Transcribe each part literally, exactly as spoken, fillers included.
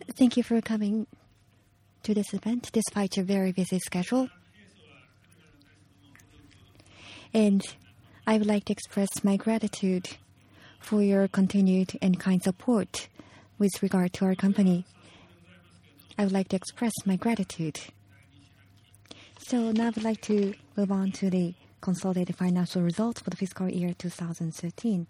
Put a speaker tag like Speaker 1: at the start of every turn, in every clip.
Speaker 1: Thank you for coming to this event despite your very busy schedule. And I would like to express my gratitude for your continued and kind support with regard to our company. I would like to express my gratitude. So now I would like to move on to the consolidated financial results for the fiscal year two thousand thirteen,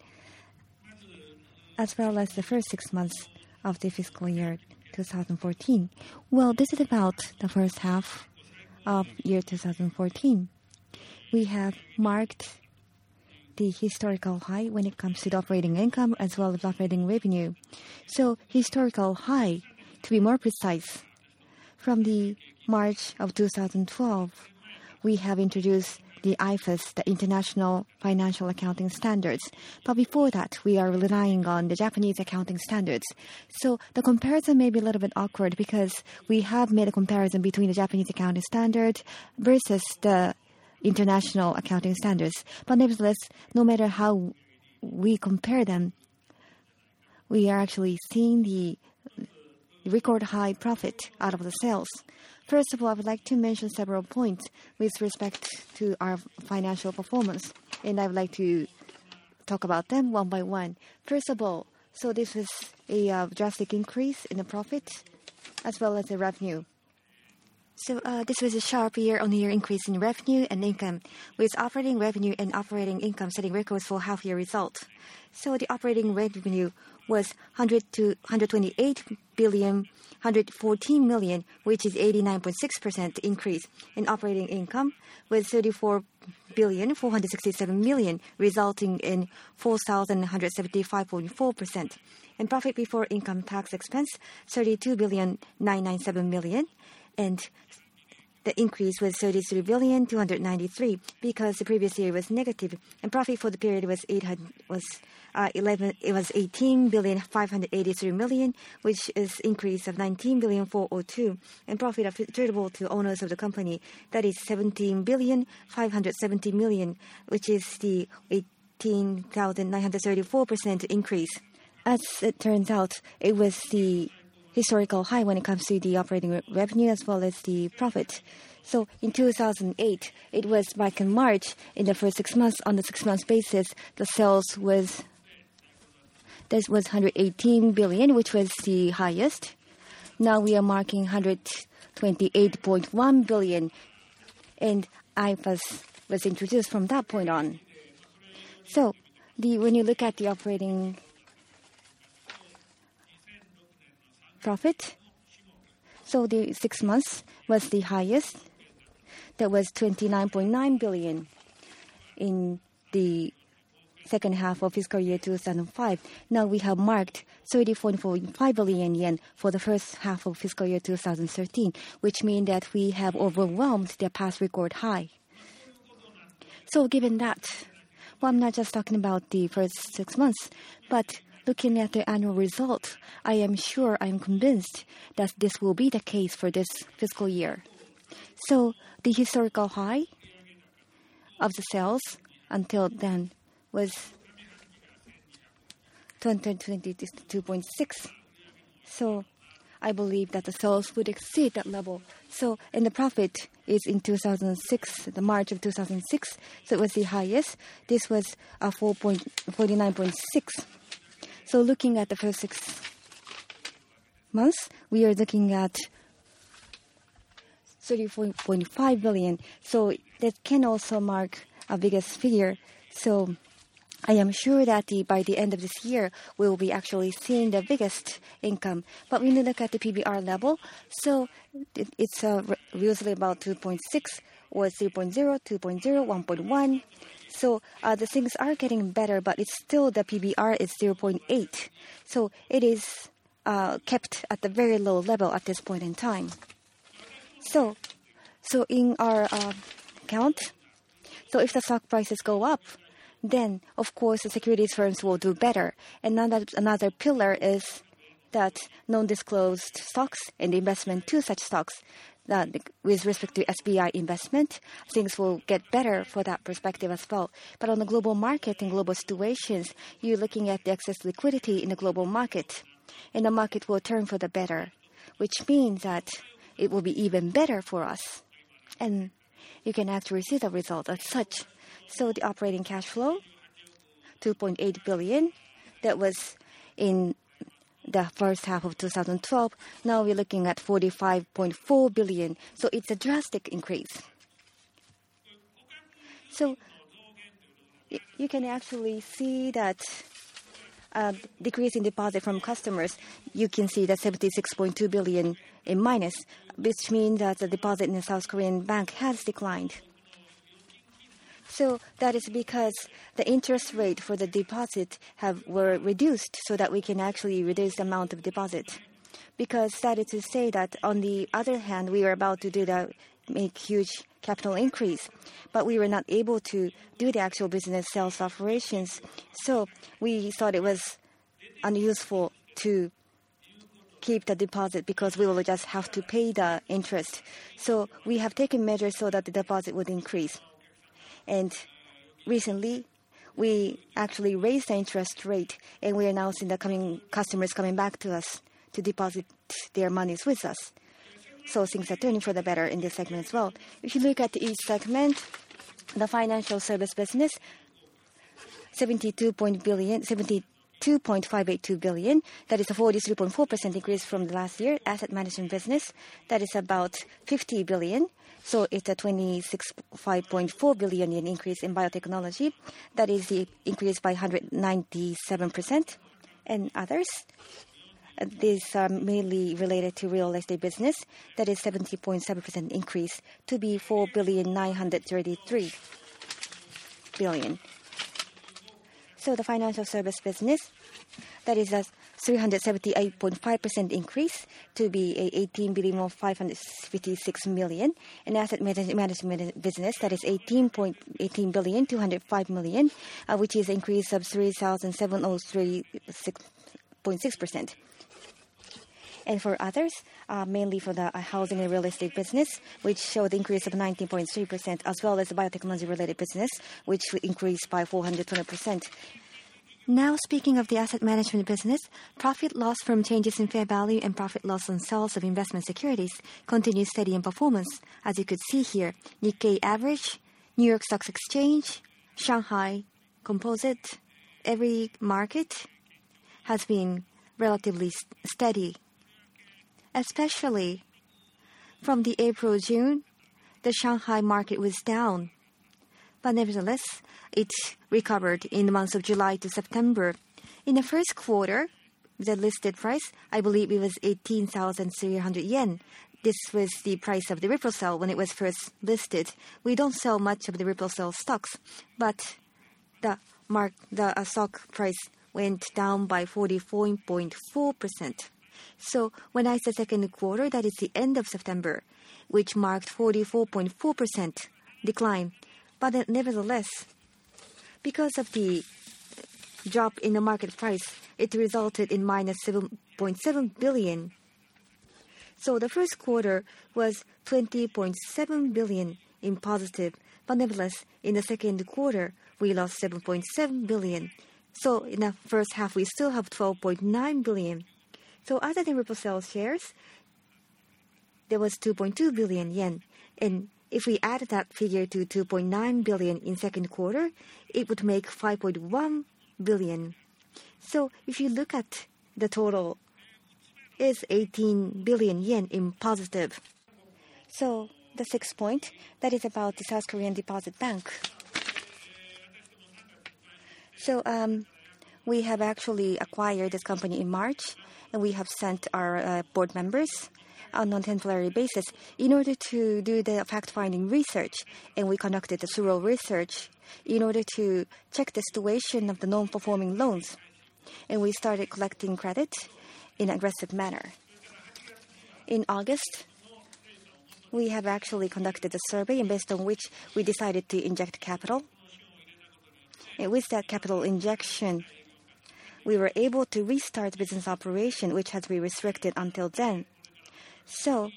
Speaker 1: as well as the first six months of the fiscal year two thousand fourteen. Well, this is about the first half of year two thousand fourteen. We have marked the historical high when it comes to the operating income as well as operating revenue. So historical high, to be more precise, from the March of two thousand twelve, we have introduced the I F R S, the International Financial Accounting Standards. But before that, we are relying on the Japanese accounting standards. So the comparison may be a little bit awkward because we have made a comparison between the Japanese accounting standard versus the international accounting standards. But nevertheless, no matter how we compare them, we are actually seeing the record high profit out of the sales. First of all, I would like to mention several points with respect to our financial performance, and I would like to talk about them one by one. First of all, so this was a uh, drastic increase in the profit as well as the revenue. So uh, this was a sharp year-on-year increase in revenue and income, with operating revenue and operating income setting records for half-year results. So the operating revenue was one hundred twenty-eight billion, one hundred fourteen million, which is eighty-nine point six percent increase. And operating income was thirty-four billion, four hundred sixty-seven million, resulting in four thousand one hundred seventy-five point four percent. And profit before income tax expense, thirty-two billion, nine hundred ninety-seven million. And the increase was thirty-three billion, two hundred ninety-three, because the previous year was negative. And profit for the period was eight hundred, was uh, eleven. It was eighteen billion, five hundred eighty-three million, which is increase of nineteen billion, four hundred two. And profit attributable to owners of the company, that is seventeen billion, five hundred seventy million, which is the eighteen thousand nine hundred thirty-four percent increase. As it turns out, it was the historical high when it comes to the operating re- revenue as well as the profit. So in two thousand eight, it was back in March, in the first six months, on the six months basis, the sales was, this was one hundred eighteen billion, which was the highest. Now we are marking one hundred twenty-eight point one billion, and I F R S was introduced from that point on. So the when you look at the operating profit, so the six months was the highest. That was twenty-nine point nine billion in the second half of fiscal year two thousand five. Now we have marked thirty-four point five billion yen for the first half of fiscal year two thousand thirteen, which means that we have overwhelmed their past record high. So given that, well, I'm not just talking about the first six months, but looking at the annual result, I am sure, I am convinced that this will be the case for this fiscal year. So the historical high of the sales until then was two hundred twenty-two point six. So I believe that the sales would exceed that level. So, and the profit is in two thousand six, the March of two thousand six, so it was the highest. This was uh, four forty-nine point six. So looking at the first six months, we are looking at thirty-four point five billion. So that can also mark a biggest figure. So I am sure that the, by the end of this year, we will be actually seeing the biggest income. But when you look at the P B R level, so it, it's uh, usually about two point six or three point zero, two point zero, one point one. So uh, the things are getting better, but it's still the P B R is zero point eight. So it is uh, kept at the very low level at this point in time. So, so in our uh, account, so if the stock prices go up, then of course the securities firms will do better. And another, another pillar is that non-disclosed stocks and investment to such stocks. Uh, with respect to S B I investment, things will get better for that perspective as well. But on the global market and global situations, you're looking at the excess liquidity in the global market, and the market will turn for the better. which means that it will be even better for us. And you can actually see the result as such. So the operating cash flow, two point eight billion, that was in the first half of two thousand twelve. Now we're looking at forty-five point four billion. So it's a drastic increase. So you can actually see that uh, decrease in deposit from customers. You can see that seventy-six point two billion in minus, which means that the deposit in the South Korean bank has declined. So that is because the interest rate for the deposit have were reduced so that we can actually reduce the amount of deposit. Because that is to say that on the other hand, we were about to do the make huge capital increase, but we were not able to do the actual business sales operations. So we thought it was unuseful to keep the deposit because we will just have to pay the interest. So we have taken measures so that the deposit would increase. And recently, we actually raised the interest rate, and we are now seeing the coming customers coming back to us to deposit their monies with us. So things are turning for the better in this segment as well. If you look at each segment, the financial service business, seventy-two point five eight two billion. That is a forty-three point four percent increase from the last year. Asset management business, that is about fifty billion. So it's a twenty-six point four billion yen increase in biotechnology. That is the increase by one hundred ninety-seven percent. And others, these are mainly related to real estate business. That is seventy point seven percent increase to be four billion nine hundred thirty-three billion. So the financial service business, that is a three hundred seventy-eight point five percent increase to be a eighteen billion five hundred fifty-six million. And asset management business, that is eighteen billion two hundred five million, uh, which is an increase of three thousand seven hundred three point six percent. And for others, uh, mainly for the uh, housing and real estate business, which showed increase of nineteen point three percent, as well as the biotechnology-related business, which increased by four hundred twenty percent. Now, speaking of the asset management business, profit loss from changes in fair value and profit loss on sales of investment securities continues steady in performance. As you could see here, Nikkei average, New York Stock Exchange, Shanghai Composite, every market has been relatively st- steady. Especially from the April-June, the Shanghai market was down. But nevertheless, it recovered in the months of July to September. In the first quarter, the listed price, I believe it was eighteen thousand three hundred yen. This was the price of the Ripple Cell when it was first listed. We don't sell much of the Ripple Cell stocks, but the mark, the uh, stock price went down by forty-four point four percent. So when I say second quarter, that is the end of September, which marked forty-four point four percent decline. But nevertheless, because of the drop in the market price, it resulted in minus seven point seven billion. So the first quarter was twenty point seven billion in positive, but nevertheless, in the second quarter, we lost seven point seven billion. So in the first half, we still have twelve point nine billion. So other than Ripple Cell shares, there was two point two billion yen. And if we add that figure to two point nine billion in second quarter, it would make five point one billion. So if you look at the total, it's eighteen billion yen in positive. So the sixth point, that is about the South Korean Deposit Bank. So um, we have actually acquired this company in March, and we have sent our uh, board members on a temporary basis in order to do the fact-finding research. And we conducted a thorough research in order to check the situation of the non-performing loans. And we started collecting credit in an aggressive manner. In August, we have actually conducted a survey, and based on which we decided to inject capital. And with that capital injection, we were able to restart business operation, which had been restricted until then. So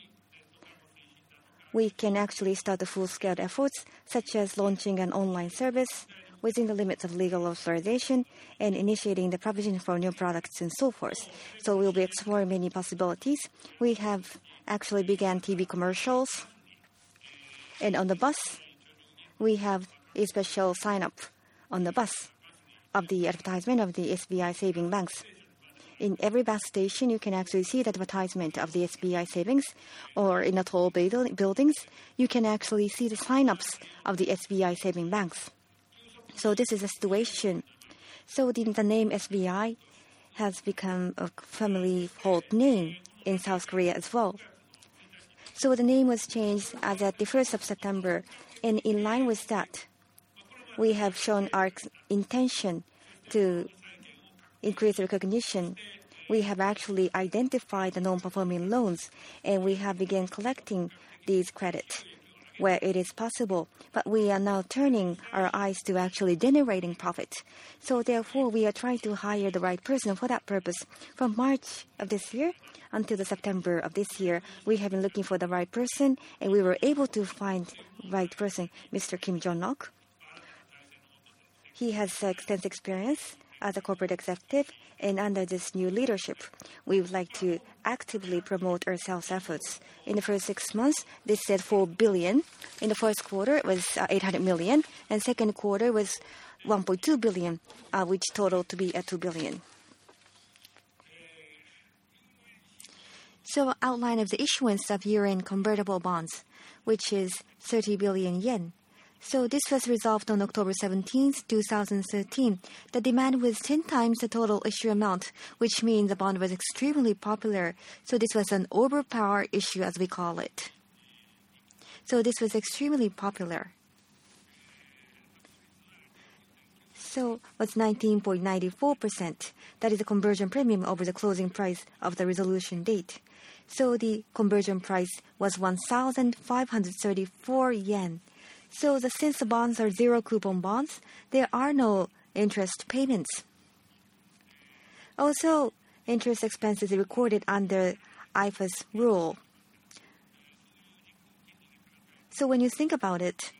Speaker 1: we can actually start the full-scale efforts, such as launching an online service within the limits of legal authorization and initiating the provision for new products and so forth. So we'll be exploring many possibilities. We have actually began T V commercials. And on the bus, we have a special sign-up on the bus of the advertisement of the S B I Savings Banks. In every bus station, you can actually see the advertisement of the S B I Savings, or in the tall buildings, you can actually see the sign-ups of the S B I Savings Banks. So this is a situation. So the, the name S B I has become a family-hold name in South Korea as well. So the name was changed as at the first of September, and in line with that, we have shown our intention to increase recognition. We have actually identified the non-performing loans, and we have begun collecting these credits where it is possible. But we are now turning our eyes to actually generating profit. So therefore, we are trying to hire the right person for that purpose. From March of this year until the September of this year, we have been looking for the right person, and we were able to find the right person, Mister Kim Jong-ok. He has extensive experience as a corporate executive, and under this new leadership, we would like to actively promote our sales efforts. In the first six months, this said four billion. In the first quarter, it was uh, eight hundred million, and second quarter was one point two billion, uh, which totaled to be at two billion. So, outline of the issuance of year-end convertible bonds, which is thirty billion yen. So this was resolved on October seventeenth, two thousand thirteen. The demand was ten times the total issue amount, which means the bond was extremely popular. So this was an overpower issue, as we call it. So this was extremely popular. So was nineteen point nine four percent. That is the conversion premium over the closing price of the resolution date. So the conversion price was one thousand five hundred thirty-four yen. So the, since the bonds are zero coupon bonds, there are no interest payments. Also, interest expenses are recorded under I F R S rule. So when you think about it,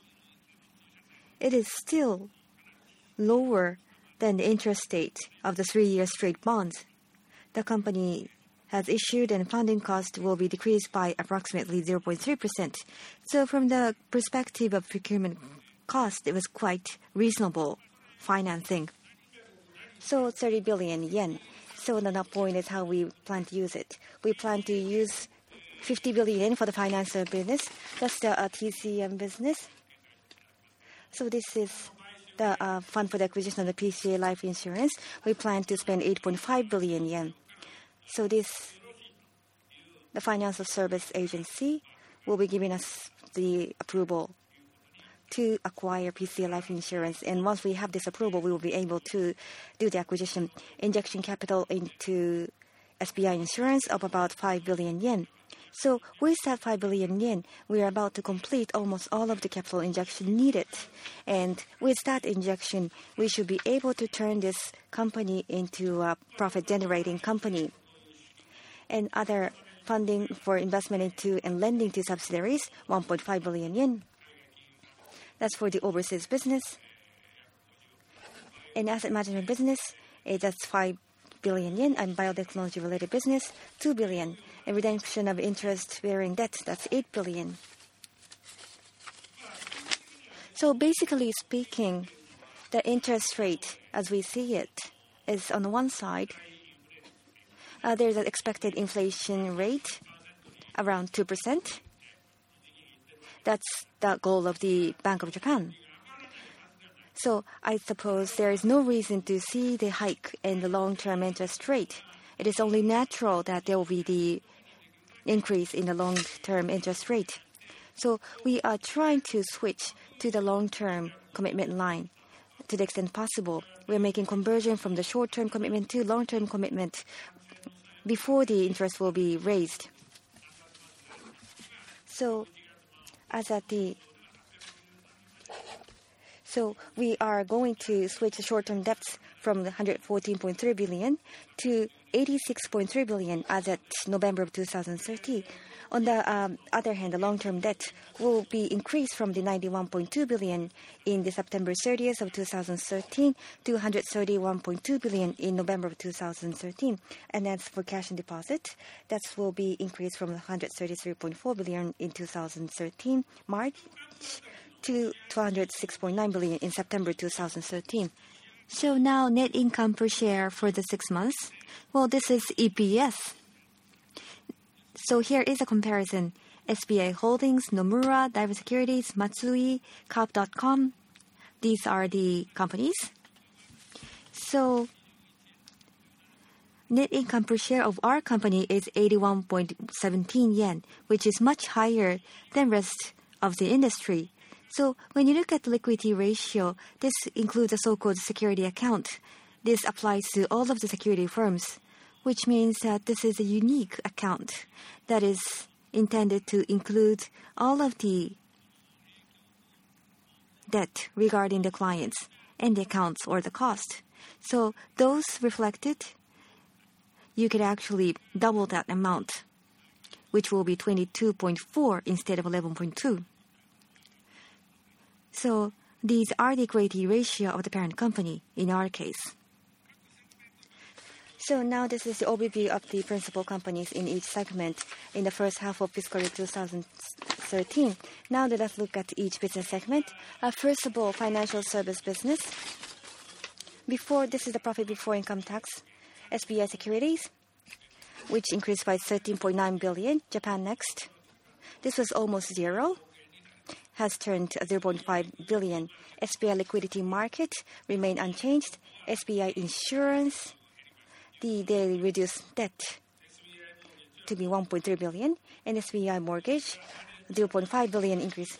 Speaker 1: it is still lower than the interest rate of the three-year straight bonds. The company has issued, and funding cost will be decreased by approximately zero point three percent. So from the perspective of procurement cost, it was quite reasonable financing. So thirty billion yen. So the point is how we plan to use it. We plan to use fifty billion yen for the financial business. That's the uh, T C M business. So this is the uh, fund for the acquisition of the P C A life insurance. We plan to spend eight point five billion yen. So this, the Financial Service Agency will be giving us the approval to acquire P C A life insurance. And once we have this approval, we will be able to do the acquisition, injection capital into S B I insurance of about five billion yen. So with that five billion yen, we are about to complete almost all of the capital injection needed. And with that injection, we should be able to turn this company into a profit-generating company. And other funding for investment into and lending to subsidiaries, one point five billion yen. That's for the overseas business. In asset management business, eh, that's five billion yen, and biotechnology-related business, two billion. And redemption of interest-bearing debt, that's eight billion. So basically speaking, the interest rate, as we see it, is on the one side, Uh, there's an expected inflation rate around two percent. That's the goal of the Bank of Japan. So I suppose there is no reason to see the hike in the long-term interest rate. It is only natural that there will be the increase in the long-term interest rate. So we are trying to switch to the long-term commitment line to the extent possible. We are making conversion from the short-term commitment to long-term commitment before the interest will be raised. So, as at the so we are going to switch the short-term debts from the one hundred fourteen point three billion to eighty-six point three billion as at November of two thousand thirteen. On the um, other hand, the long-term debt will be increased from the ninety-one point two billion in the September thirtieth of two thousand thirteen to one hundred thirty-one point two billion in November of two thousand thirteen. And as for cash and deposit, that will be increased from one hundred thirty-three point four billion in two thousand thirteen March to two hundred six point nine billion in September two thousand thirteen. So now net income per share for the six months. Well, this is E P S. So here is a comparison. S B I Holdings, Nomura, Daiwa Securities, Matsui, Coop dot com. These are the companies. So net income per share of our company is eighty-one point one seven yen, which is much higher than rest of the industry. So when you look at the liquidity ratio, this includes a so-called security account. This applies to all of the security firms, which means that this is a unique account that is intended to include all of the debt regarding the clients and the accounts or the cost. So those reflected, you could actually double that amount, which will be twenty-two point four instead of eleven point two. So these are the equity ratio of the parent company in our case. So now this is the overview of the principal companies in each segment in the first half of fiscal year two thousand thirteen. Now let us look at each business segment. Uh, first of all, financial service business. Before this is the profit before income tax. S B I Securities, which increased by thirteen point nine billion. Japan Next, this was almost zero, has turned zero point five billion. S B I Liquidity Market remained unchanged. S B I Insurance, the they reduced debt to be one point three billion, and S B I Mortgage, zero point five billion increase.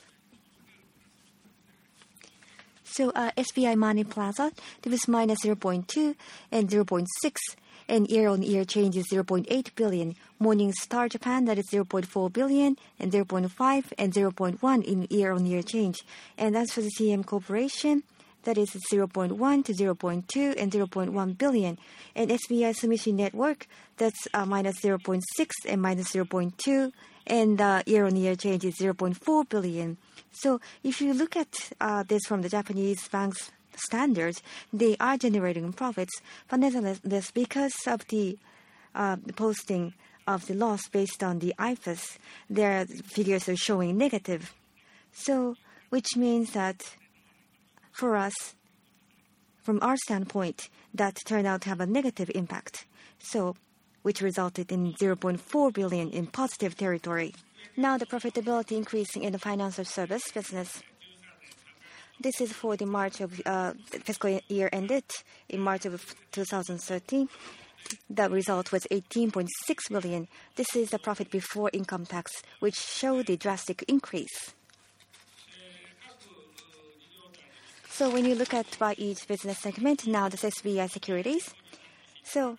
Speaker 1: So uh, S B I Money Plaza, there was minus zero point two and zero point six, and year-on-year change is zero point eight billion. Morningstar Japan, that is zero point four billion, and zero point five and zero point one in year-on-year change. And as for the C M Corporation, that is zero point one to zero point two and zero point one billion. And S B I Sumishin Network, that's uh, minus zero point six and minus zero point two, and uh, year-on-year change is zero point four billion. So if you look at uh, this from the Japanese banks' standards, they are generating profits, but nevertheless, because of the uh, posting of the loss based on the I F R S, their figures are showing negative. So, which means that for us, from our standpoint, that turned out to have a negative impact. So, which resulted in zero point four billion in positive territory. Now the profitability increasing in the financial service business. This is for the March of uh, fiscal year ended in March of two thousand thirteen. The result was eighteen point six billion. This is the profit before income tax, which showed a drastic increase. So when you look at by each business segment, now this S B I Securities. So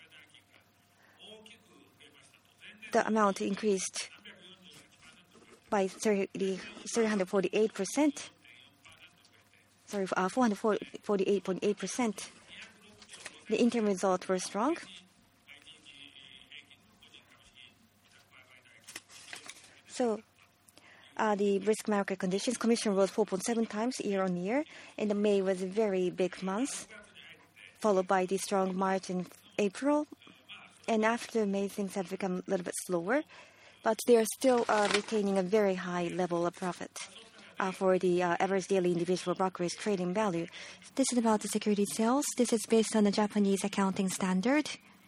Speaker 1: the amount increased by three hundred forty-eight percent. Sorry, uh, four hundred forty-eight point eight percent. The interim results were strong. So, uh, the risk market conditions, commission rose four point seven times year on year, and the May was a very big month, followed by the strong March and April. And after May, things have become a little bit slower, but they are still uh, retaining a very high level of profit uh, for the uh, average daily individual brokerage trading value. This is about the security sales. This is based on the Japanese accounting standard.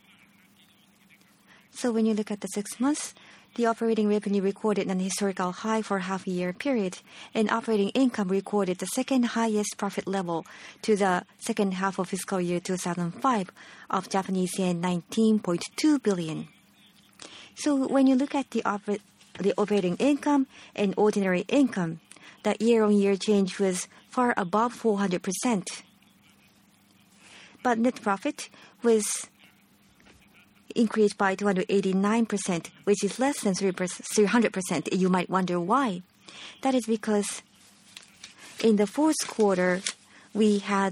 Speaker 1: So when you look at the six months, the operating revenue recorded an historical high for half a year period, and operating income recorded the second highest profit level to the second half of fiscal year two thousand five of Japanese yen nineteen point two billion. So when you look at the, oper- the operating income and ordinary income, the year-on-year change was far above four hundred percent. But net profit was increased by two hundred eighty-nine percent, which is less than three hundred percent. You might wonder why. That is because in the fourth quarter, we had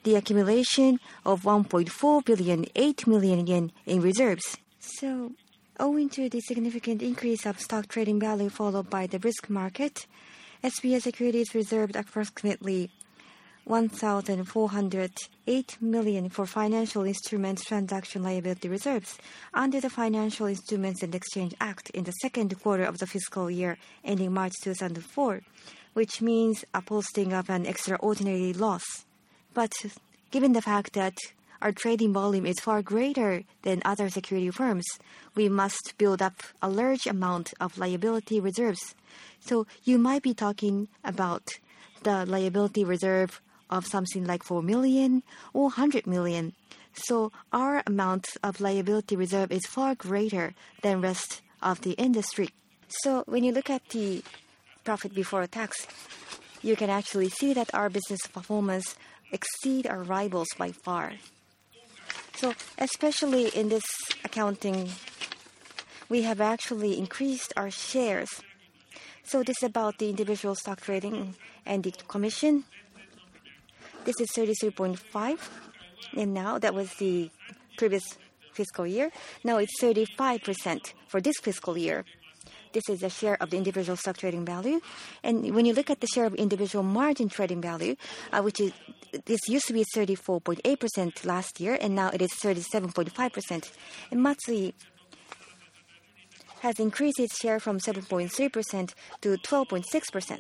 Speaker 1: the accumulation of one point four billion eight million yen in reserves. So, owing to the significant increase of stock trading value followed by the risk market, S B I Securities reserved approximately one thousand four hundred eight million for financial instruments transaction liability reserves under the Financial Instruments and Exchange Act in the second quarter of the fiscal year ending March two thousand four, which means a posting of an extraordinary loss. But given the fact that our trading volume is far greater than other security firms, we must build up a large amount of liability reserves. So you might be talking about the liability reserve of something like four million or one hundred million. So our amount of liability reserve is far greater than rest of the industry. So when you look at the profit before tax, you can actually see that our business performance exceed our rivals by far. So especially in this accounting, we have actually increased our shares. So this is about the individual stock trading and the commission. This is thirty-three point five, and now that was the previous fiscal year. Now it's thirty-five percent for this fiscal year. This is the share of the individual stock trading value. And when you look at the share of individual margin trading value, uh, which is this used to be thirty-four point eight percent last year, and now it is thirty-seven point five percent. And Matsui has increased its share from seven point three percent to twelve point six percent.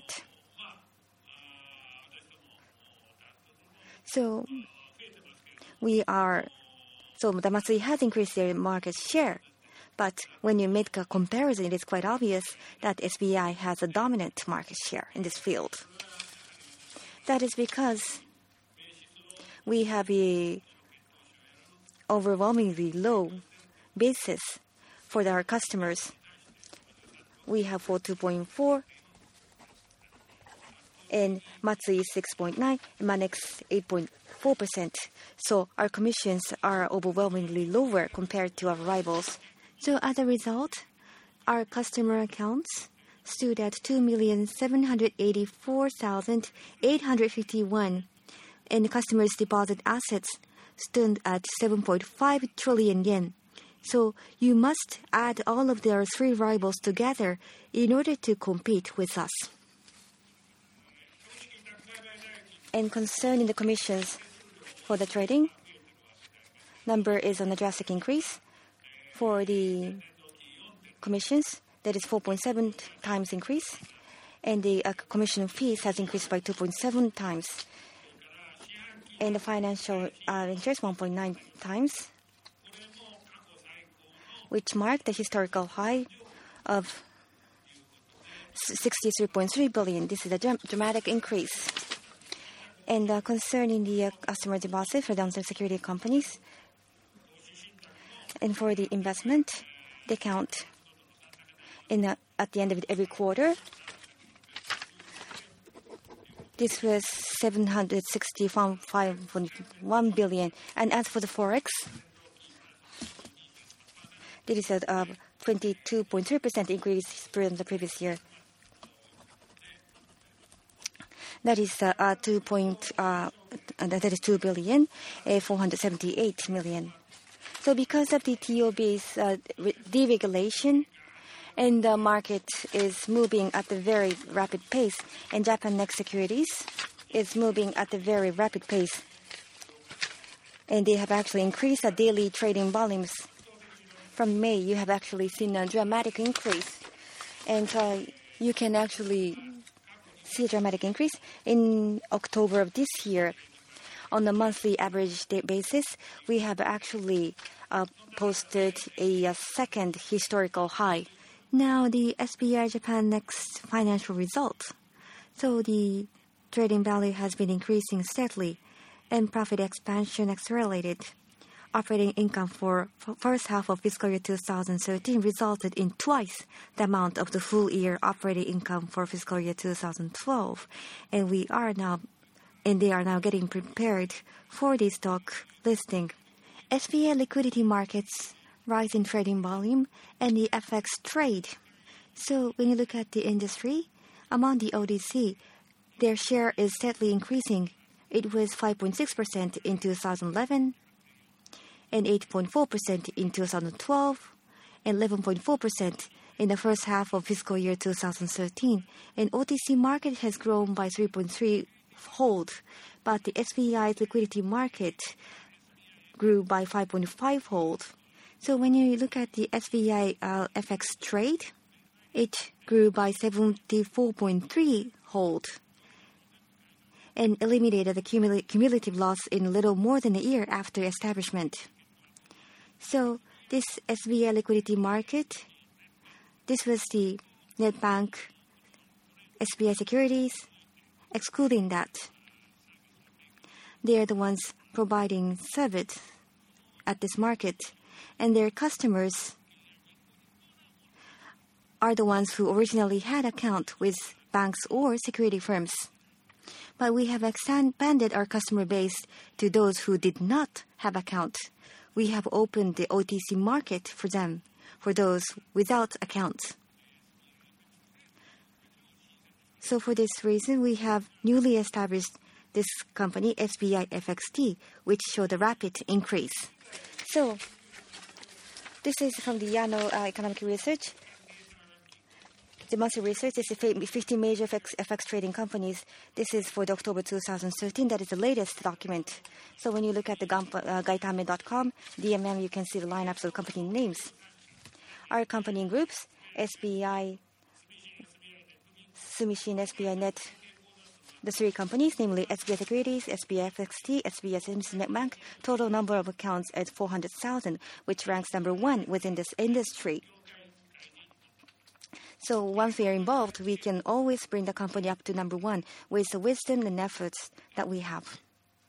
Speaker 1: So we are, so the Matsui has increased their market share. But when you make a comparison, it is quite obvious that S B I has a dominant market share in this field. That is because we have a overwhelmingly low basis for our customers. We have forty-two point four, and Matsui six point nine, and Manex eight point four percent. So our commissions are overwhelmingly lower compared to our rivals. So as a result, our customer accounts stood at two million seven hundred eighty-four thousand eight hundred fifty-one, and customers' deposit assets stood at seven point five trillion yen. So you must add all of their three rivals together in order to compete with us. And concerning the commissions for the trading, number is on a drastic increase. For the commissions, that is four point seven times increase, and the uh, commission fees has increased by two point seven times, and the financial uh, interest one point nine times, which marked the historical high of sixty-three point three billion. This is a dram- dramatic increase. And uh, concerning the uh, customer deposit for the security companies, and for the investment, they count in the, at the end of every quarter. This was seven hundred sixty-five point one billion. And as for the forex, this is a uh, twenty-two point three percent increase from the previous year. That is uh, uh, two point uh, that is two billion uh, four hundred seventy-eight million. So because of the T O B's uh, deregulation, and the market is moving at a very rapid pace, and Japan Next Securities is moving at a very rapid pace, and they have actually increased the daily trading volumes. From May, you have actually seen a dramatic increase, and uh, you can actually see a dramatic increase in October of this year. On a monthly average basis, we have actually uh, posted a, a second historical high. Now, the S B I Japan Next financial results. So the trading value has been increasing steadily, and profit expansion accelerated. Operating income for first half of fiscal year two thousand thirteen resulted in twice the amount of the full year operating income for fiscal year two thousand twelve, and we are now and they are now getting prepared for the stock listing. S B I liquidity markets rise in trading volume and the F X trade. So when you look at the industry, among the O D C, their share is steadily increasing it was five point six percent in two thousand eleven, and eight point four percent in two thousand twelve, and eleven point four percent in the first half of fiscal year two thousand thirteen. And O T C market has grown by three point three fold, but the S B I's liquidity market grew by five point five fold. So when you look at the S B I uh, F X trade, it grew by seventy-four point three fold and eliminated the cumul- cumulative loss in a little more than a year after establishment. So this S B I liquidity market, this was the net bank S B I Securities. Excluding that, they are the ones providing service at this market, and their customers are the ones who originally had account with banks or security firms. But we have expanded our customer base to those who did not have account. We have opened the O T C market for them, for those without accounts. So for this reason, we have newly established this company, S B I F X T, which showed a rapid increase. So this is from the Yano uh, Economic Research. The monthly research is the fifteen major F X, F X trading companies. This is for the October two thousand thirteen. That is the latest document. So when you look at the uh, gaitame dot com, D M M, you can see the lineups of company names. Our company groups, S B I, Sumishin, S B I Net, the three companies, namely S B I Securities, S B I F X T, S B I Sumishin Net Bank, total number of accounts at four hundred thousand, which ranks number one within this industry. So once we are involved, we can always bring the company up to number one with the wisdom and efforts that we have.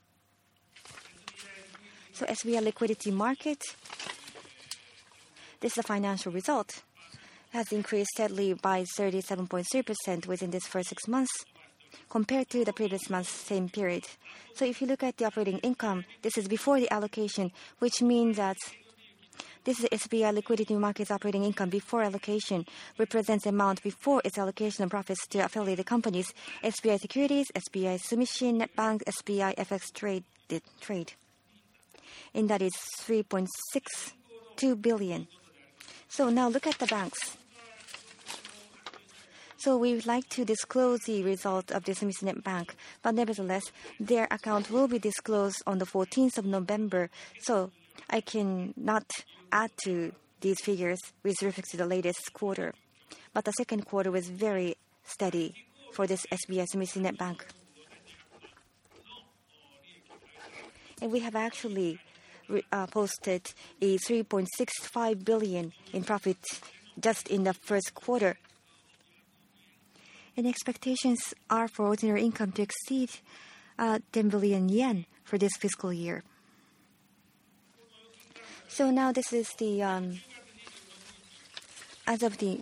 Speaker 1: So S B I liquidity market, this is the financial result, has increased steadily by thirty-seven point three percent within this first six months compared to the previous month's same period. So if you look at the operating income, this is before the allocation, which means that this is S B I liquidity market's operating income before allocation, represents the amount before its allocation of profits to affiliated companies, S B I Securities, S B I Sumishin Net Bank, S B I F X Trade, trade. And that is three point six two billion. So now look at the banks. So we would like to disclose the result of the Sumishin Net Bank, but nevertheless, their account will be disclosed on the fourteenth of November. So I cannot add to these figures with respect to the latest quarter. But the second quarter was very steady for this S B I Sumishin Net Bank. And we have actually uh, posted a three point six five billion in profit just in the first quarter. And expectations are for ordinary income to exceed uh, ten billion yen for this fiscal year. So now this is the, um, as of the,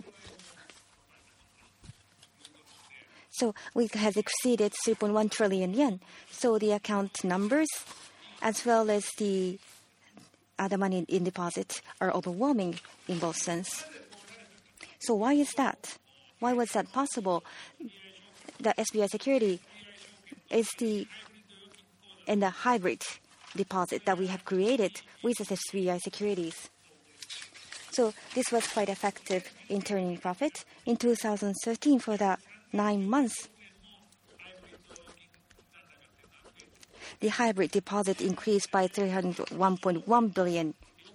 Speaker 1: so we have exceeded three point one trillion yen. So the account numbers, as well as the other money in deposit, are overwhelming in both sense. So why is that? Why was that possible? The S B I Security is the, in the hybrid deposit that we have created with the S B I Securities. So this was quite effective in turning profit. In two thousand thirteen, for the nine months, the hybrid deposit increased by three hundred one point one billion.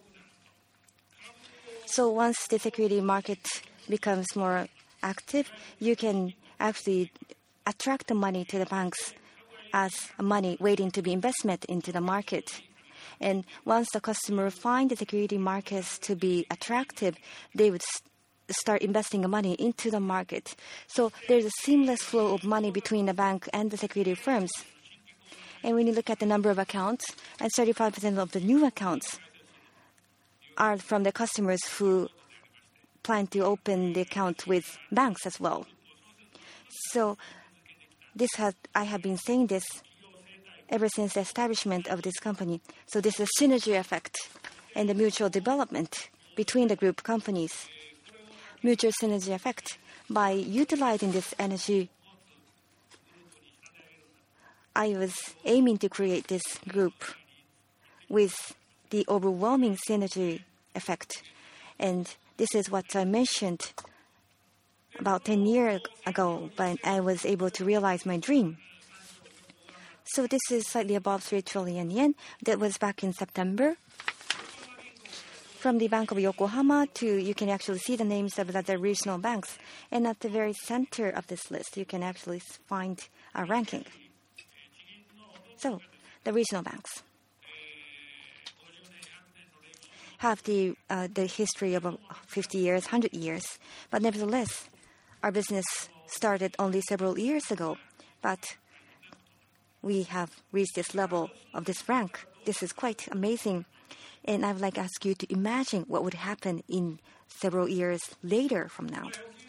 Speaker 1: So once the security market becomes more active, you can actually attract the money to the banks as money waiting to be investment into the market. And once the customer find the security markets to be attractive, they would st- start investing the money into the market. So there's a seamless flow of money between the bank and the security firms. And when you look at the number of accounts, and thirty-five percent of the new accounts are from the customers who plan to open the account with banks as well. So this has, I have been saying this ever since the establishment of this company. So this is a synergy effect and the mutual development between the group companies. Mutual synergy effect. By utilizing this energy, I was aiming to create this group with the overwhelming synergy effect. And this is what I mentioned about ten years ago, but I was able to realize my dream. So this is slightly above three trillion yen. That was back in September. From the Bank of Yokohama to, you can actually see the names of the other regional banks. And at the very center of this list, you can actually find a ranking. So, the regional banks have the uh, the history of fifty years, one hundred years. But nevertheless, our business started only several years ago. But we have reached this level of this rank. This is quite amazing. And I would like to ask you to imagine what would happen in several years later from now.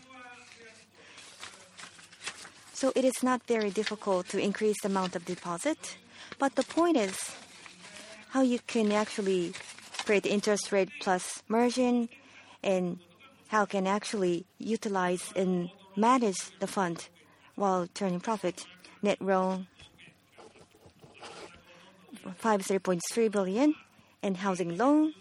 Speaker 1: So it is not very difficult to increase the amount of deposit. But the point is how you can actually create interest rate plus margin, and how can actually utilize and manage the fund while turning profit. Net loan fifty-three point three billion, and housing loan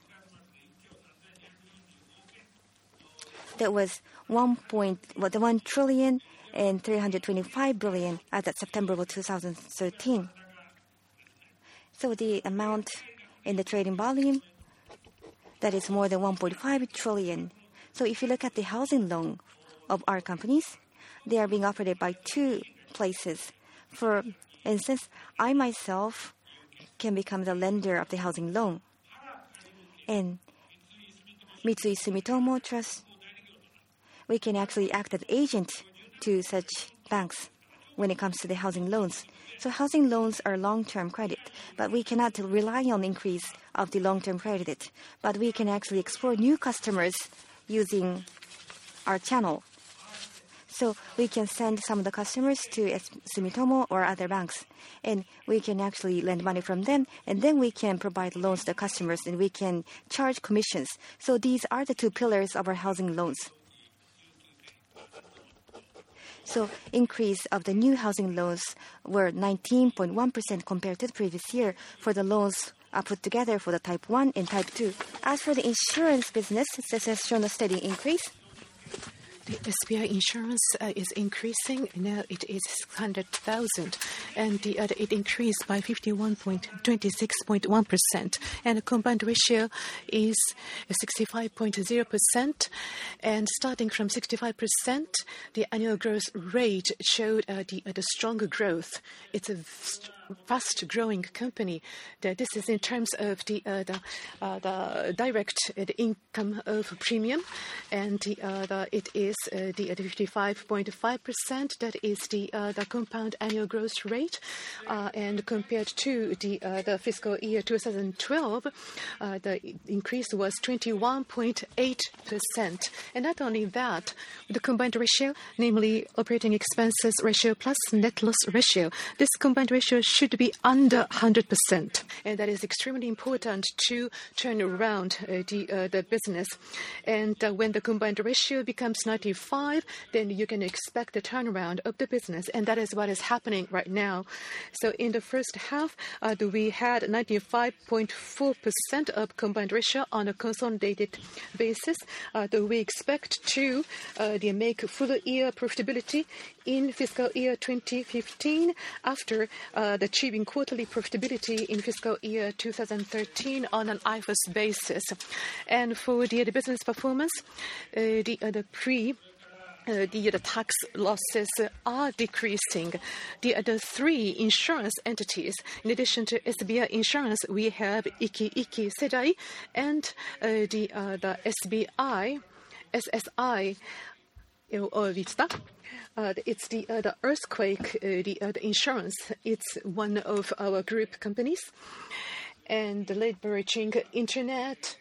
Speaker 1: that was one point well, the one trillion and three hundred twenty-five billion as of September of two thousand thirteen. So the amount in the trading volume, that is more than one point five trillion. So if you look at the housing loan of our companies, they are being operated by two places. For instance, I myself can become the lender of the housing loan. And Mitsui Sumitomo Trust, we can actually act as agent to such banks when it comes to the housing loans. So housing loans are long-term credit, but we cannot rely on increase of the long-term credit. But we can actually explore new customers using our channel. So we can send some of the customers to Sumitomo or other banks, and we can actually lend money from them, and then we can provide loans to the customers, and we can charge commissions. So these are the two pillars of our housing loans. So increase of the new housing loans were nineteen point one percent compared to the previous year for the loans uh, put together for the type one and type two. As for the insurance business, this has shown a steady increase.
Speaker 2: The S B I insurance uh, is increasing. Now it is six hundred thousand, and the, uh, it increased by fifty-one point two six point one percent. And the combined ratio is sixty-five point zero percent. And starting from sixty-five percent, the annual growth rate showed uh, the, uh, the stronger growth. It's a fast-growing company. This is in terms of the uh, the, uh, the direct uh, the income of premium, and the, uh, the, it is uh, the, the fifty-five point five percent. That is the uh, the compound annual growth rate, uh, and compared to the uh, the fiscal year two thousand twelve, uh, the increase was twenty-one point eight percent. And not only that, the combined ratio, namely operating expenses ratio plus net loss ratio, this combined ratio should be under one hundred percent, and that is extremely important to turn around uh, the uh, the business. And uh, when the combined ratio becomes ninety-five, then you can expect the turnaround of the business, and that is what is happening right now. So in the first half, uh, we had ninety-five point four percent of combined ratio on a consolidated basis. Uh, we expect to uh, make full year profitability in fiscal year twenty fifteen after uh, achieving quarterly profitability in fiscal year two thousand thirteen on an I F R S basis. And for the, the business performance, uh, the, uh, the pre Uh, the, the tax losses are decreasing. The other three insurance entities, in addition to S B I Insurance, we have Iki Iki Sedai and uh, the uh, the S B I, S S I, or Vista. Uh, it's the uh, the earthquake, uh, the, uh, the insurance. It's one of our group companies, and the leveraging internet,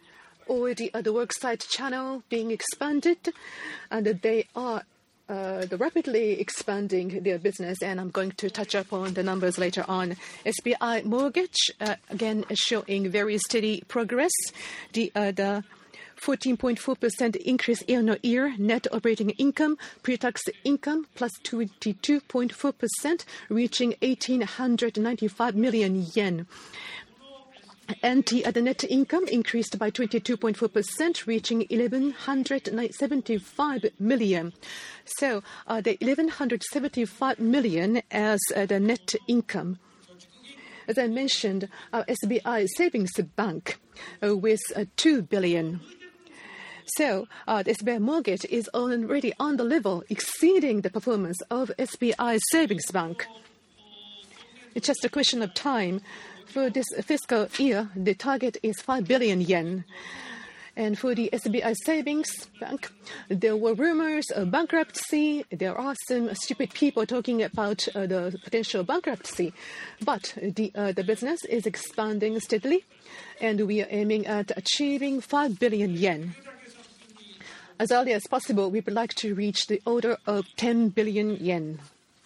Speaker 2: or the other worksite channel being expanded, and they are uh, the rapidly expanding their business, and I'm going to touch upon the numbers later on. S B I Mortgage, uh, again, showing very steady progress. The, uh, the fourteen point four percent increase year-on-year. Net operating income, pre-tax income plus twenty-two point four percent, reaching one thousand eight hundred ninety-five million yen. And the, uh, the net income increased by twenty-two point four percent, reaching one thousand one hundred seventy-five million. So uh, the one thousand one hundred seventy-five million as uh, the net income. As I mentioned, our S B I Savings Bank uh, with uh, two billion. So uh, the S B I Mortgage is already on the level exceeding the performance of S B I Savings Bank. It's just a question of time. For this fiscal year, the target is five billion yen. And for the S B I Savings Bank, there were rumors of bankruptcy. There are some stupid people talking about uh, the potential bankruptcy. But the, uh, the business is expanding steadily, and we are aiming at achieving five billion yen. As early as possible, we would like to reach the order of ten billion yen.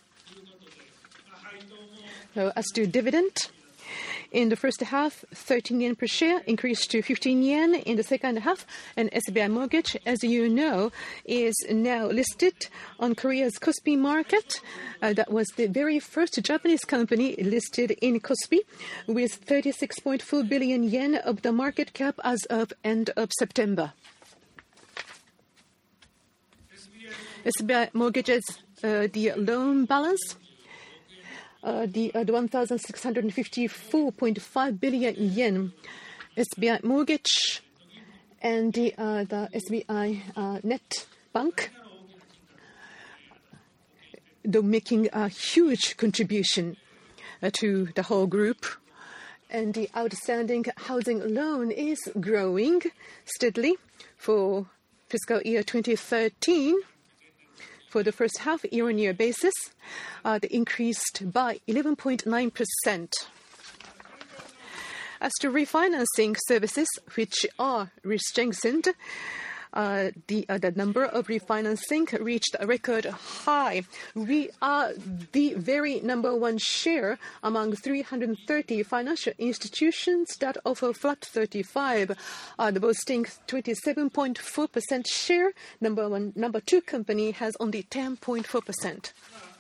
Speaker 2: So as to dividend, in the first half, thirteen yen per share, increased to fifteen yen in the second half. And S B I Mortgage, as you know, is now listed on Korea's Kospi market. Uh, that was the very first Japanese company listed in Kospi, with thirty-six point four billion yen of the market cap as of end of September. S B I Mortgage's uh, the loan balance, Uh, the, uh, the one thousand six hundred fifty-four point five billion yen S B I Mortgage and the, uh, the S B I uh, Net Bank, though making a huge contribution uh, to the whole group. And the outstanding housing loan is growing steadily for fiscal year twenty thirteen. For the first half year-on-year basis, uh, they increased by eleven point nine percent. As to refinancing services, which are strengthened, uh, the, uh, the number of refinancing reached a record high. We are the very number one share among three hundred thirty financial institutions that offer flat thirty-five, uh, boasting twenty-seven point four percent share. Number one, number two company has only ten point four percent.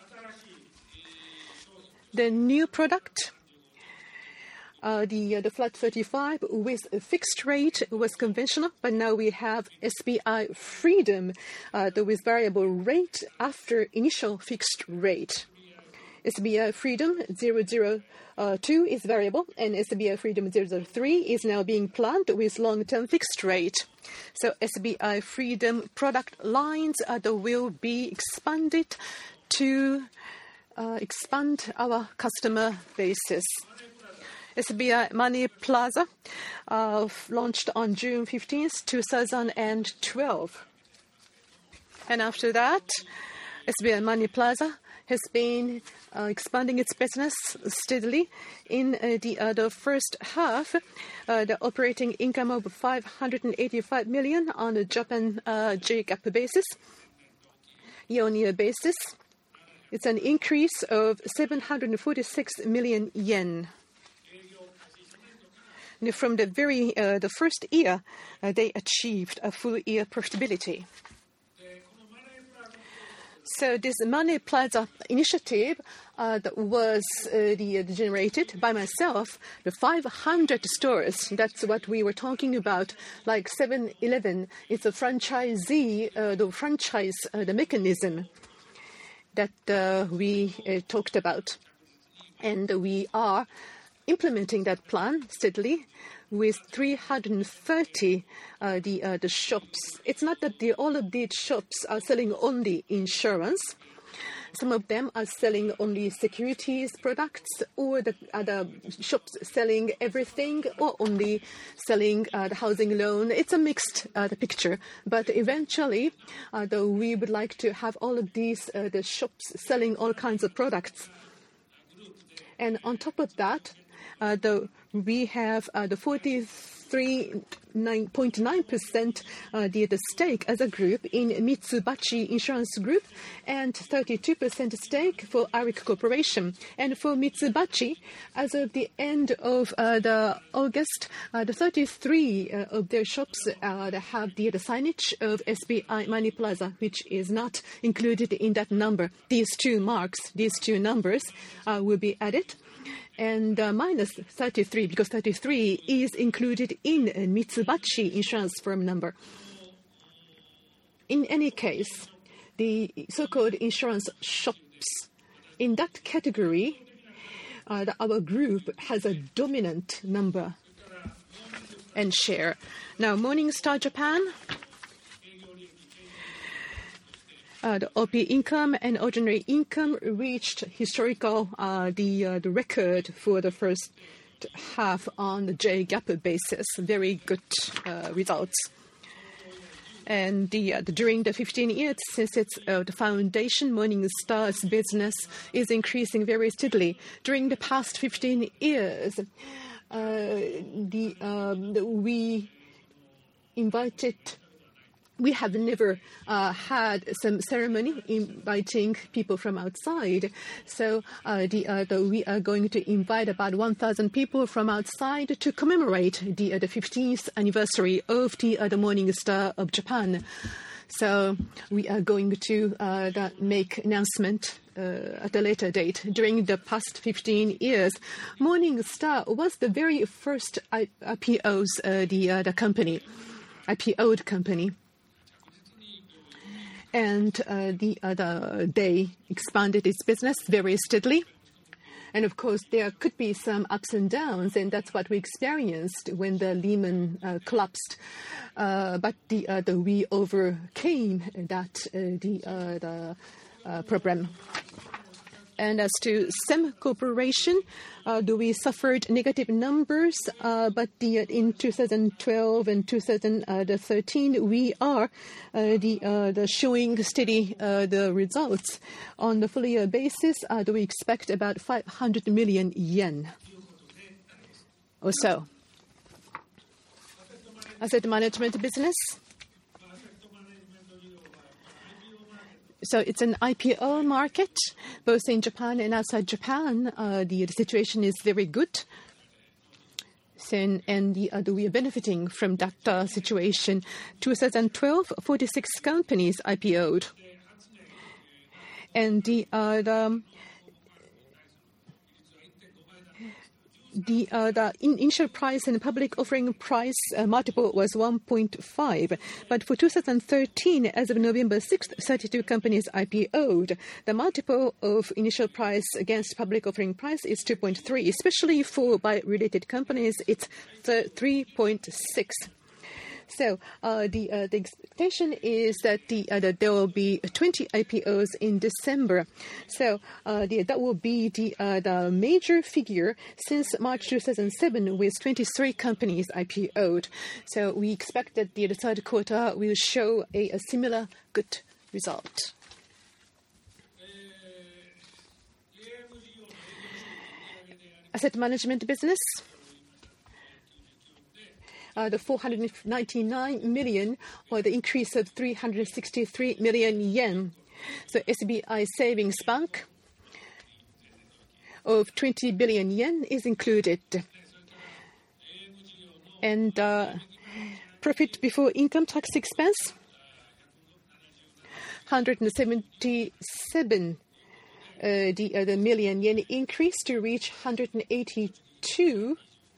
Speaker 2: The new product, Uh, the, uh, the flat thirty-five with a fixed rate was conventional, but now we have S B I Freedom uh, the with variable rate after initial fixed rate. S B I Freedom zero zero two is variable, and S B I Freedom zero zero three is now being planned with long-term fixed rate. So S B I Freedom product lines uh, will be expanded to uh, expand our customer basis. S B I Money Plaza uh, launched on June fifteenth, two thousand twelve. And after that, S B I Money Plaza has been uh, expanding its business steadily. In uh, the, uh, the first half, uh, the operating income of five hundred eighty-five million on a Japan uh, J GAAP basis, year-on-year basis. It's an increase of seven hundred forty-six million yen. From the very uh, the first year, uh, they achieved a full year profitability. So this Money Plaza initiative uh, that was uh, the, uh, generated by myself, the five hundred stores, that's what we were talking about, like seven eleven, it's a franchisee, uh, the franchise, uh, the mechanism that uh, we uh, talked about. And we are implementing that plan steadily with three hundred thirty uh, the uh, the shops. It's not that the, all of these shops are selling only insurance. Some of them are selling only securities products, or the other shops selling everything, or only selling uh, the housing loan. It's a mixed uh, the picture. But eventually, uh, though we would like to have all of these uh, the shops selling all kinds of products. And on top of that, Uh, the, we have uh, the forty-three thirty-nine point nine percent uh, the, the stake as a group in Mitsubishi Insurance Group and thirty-two percent stake for Aric Corporation. And for Mitsubishi, as of the end of uh, the August, uh, the thirty-three uh, of their shops uh, that have the, the signage of S B I Money Plaza, which is not included in that number. These two marks, these two numbers uh, will be added. And uh, minus thirty-three, because thirty-three is included in a Mitsubishi insurance firm number. In any case, the so-called insurance shops, in that category, uh, the, our group has a dominant number and share. Now, Morningstar Japan, Uh, the O P income and ordinary income reached historical uh, the uh, the record for the first half on the J GAAP basis. Very good uh, results. And the, uh, the during the fifteen years since its uh, the foundation, Morningstar's business is increasing very steadily. During the past fifteen years, uh, the, um, the we invited. We have never uh, had some ceremony inviting people from outside. So uh, the, uh, the, we are going to invite about one thousand people from outside to commemorate the, uh, the fifteenth anniversary of the, uh, the Morningstar of Japan. So we are going to uh, the, make announcement uh, at a later date. During the past fifteen years, Morningstar was the very first I P Os, uh, the, uh, the company, I P O'd company. And uh, the, uh, the, they expanded its business very steadily. And of course, there could be some ups and downs, and that's what we experienced when the Lehman uh, collapsed. Uh, but the, uh, the, we overcame that uh, the, uh, the uh, problem. And as to S E M Corporation, uh, do we suffered negative numbers, uh, but the, uh, in two thousand twelve and two thousand thirteen, we are uh, the, uh, the showing steady uh, the results. On the full year basis, uh, do we expect about five hundred million yen or so. Asset management business. So it's an I P O market, both in Japan and outside Japan. Uh, the, the situation is very good. So, and the, uh, we are benefiting from that uh, situation. twenty twelve, forty-six companies I P O'd. And the, uh, the The, uh, the in initial price and public offering price uh, multiple was one point five. But for two thousand thirteen, as of November sixth, thirty-two companies I P O'd. The multiple of initial price against public offering price is two point three. Especially for buy-related companies, it's three point six. So uh, the, uh, the expectation is that, the, uh, that there will be twenty I P Os in December. So uh, the, that will be the, uh, the major figure since March two thousand seven, with twenty-three companies I P O'd. So we expect that the, the third quarter will show a, a similar good result. Asset management business. Uh, the four hundred ninety-nine million, or the increase of three hundred sixty-three million yen. So S B I Savings Bank of twenty billion yen is included. And uh, profit before income tax expense, one hundred seventy-seven uh, the, uh, the million yen increase to reach one hundred eighty-two.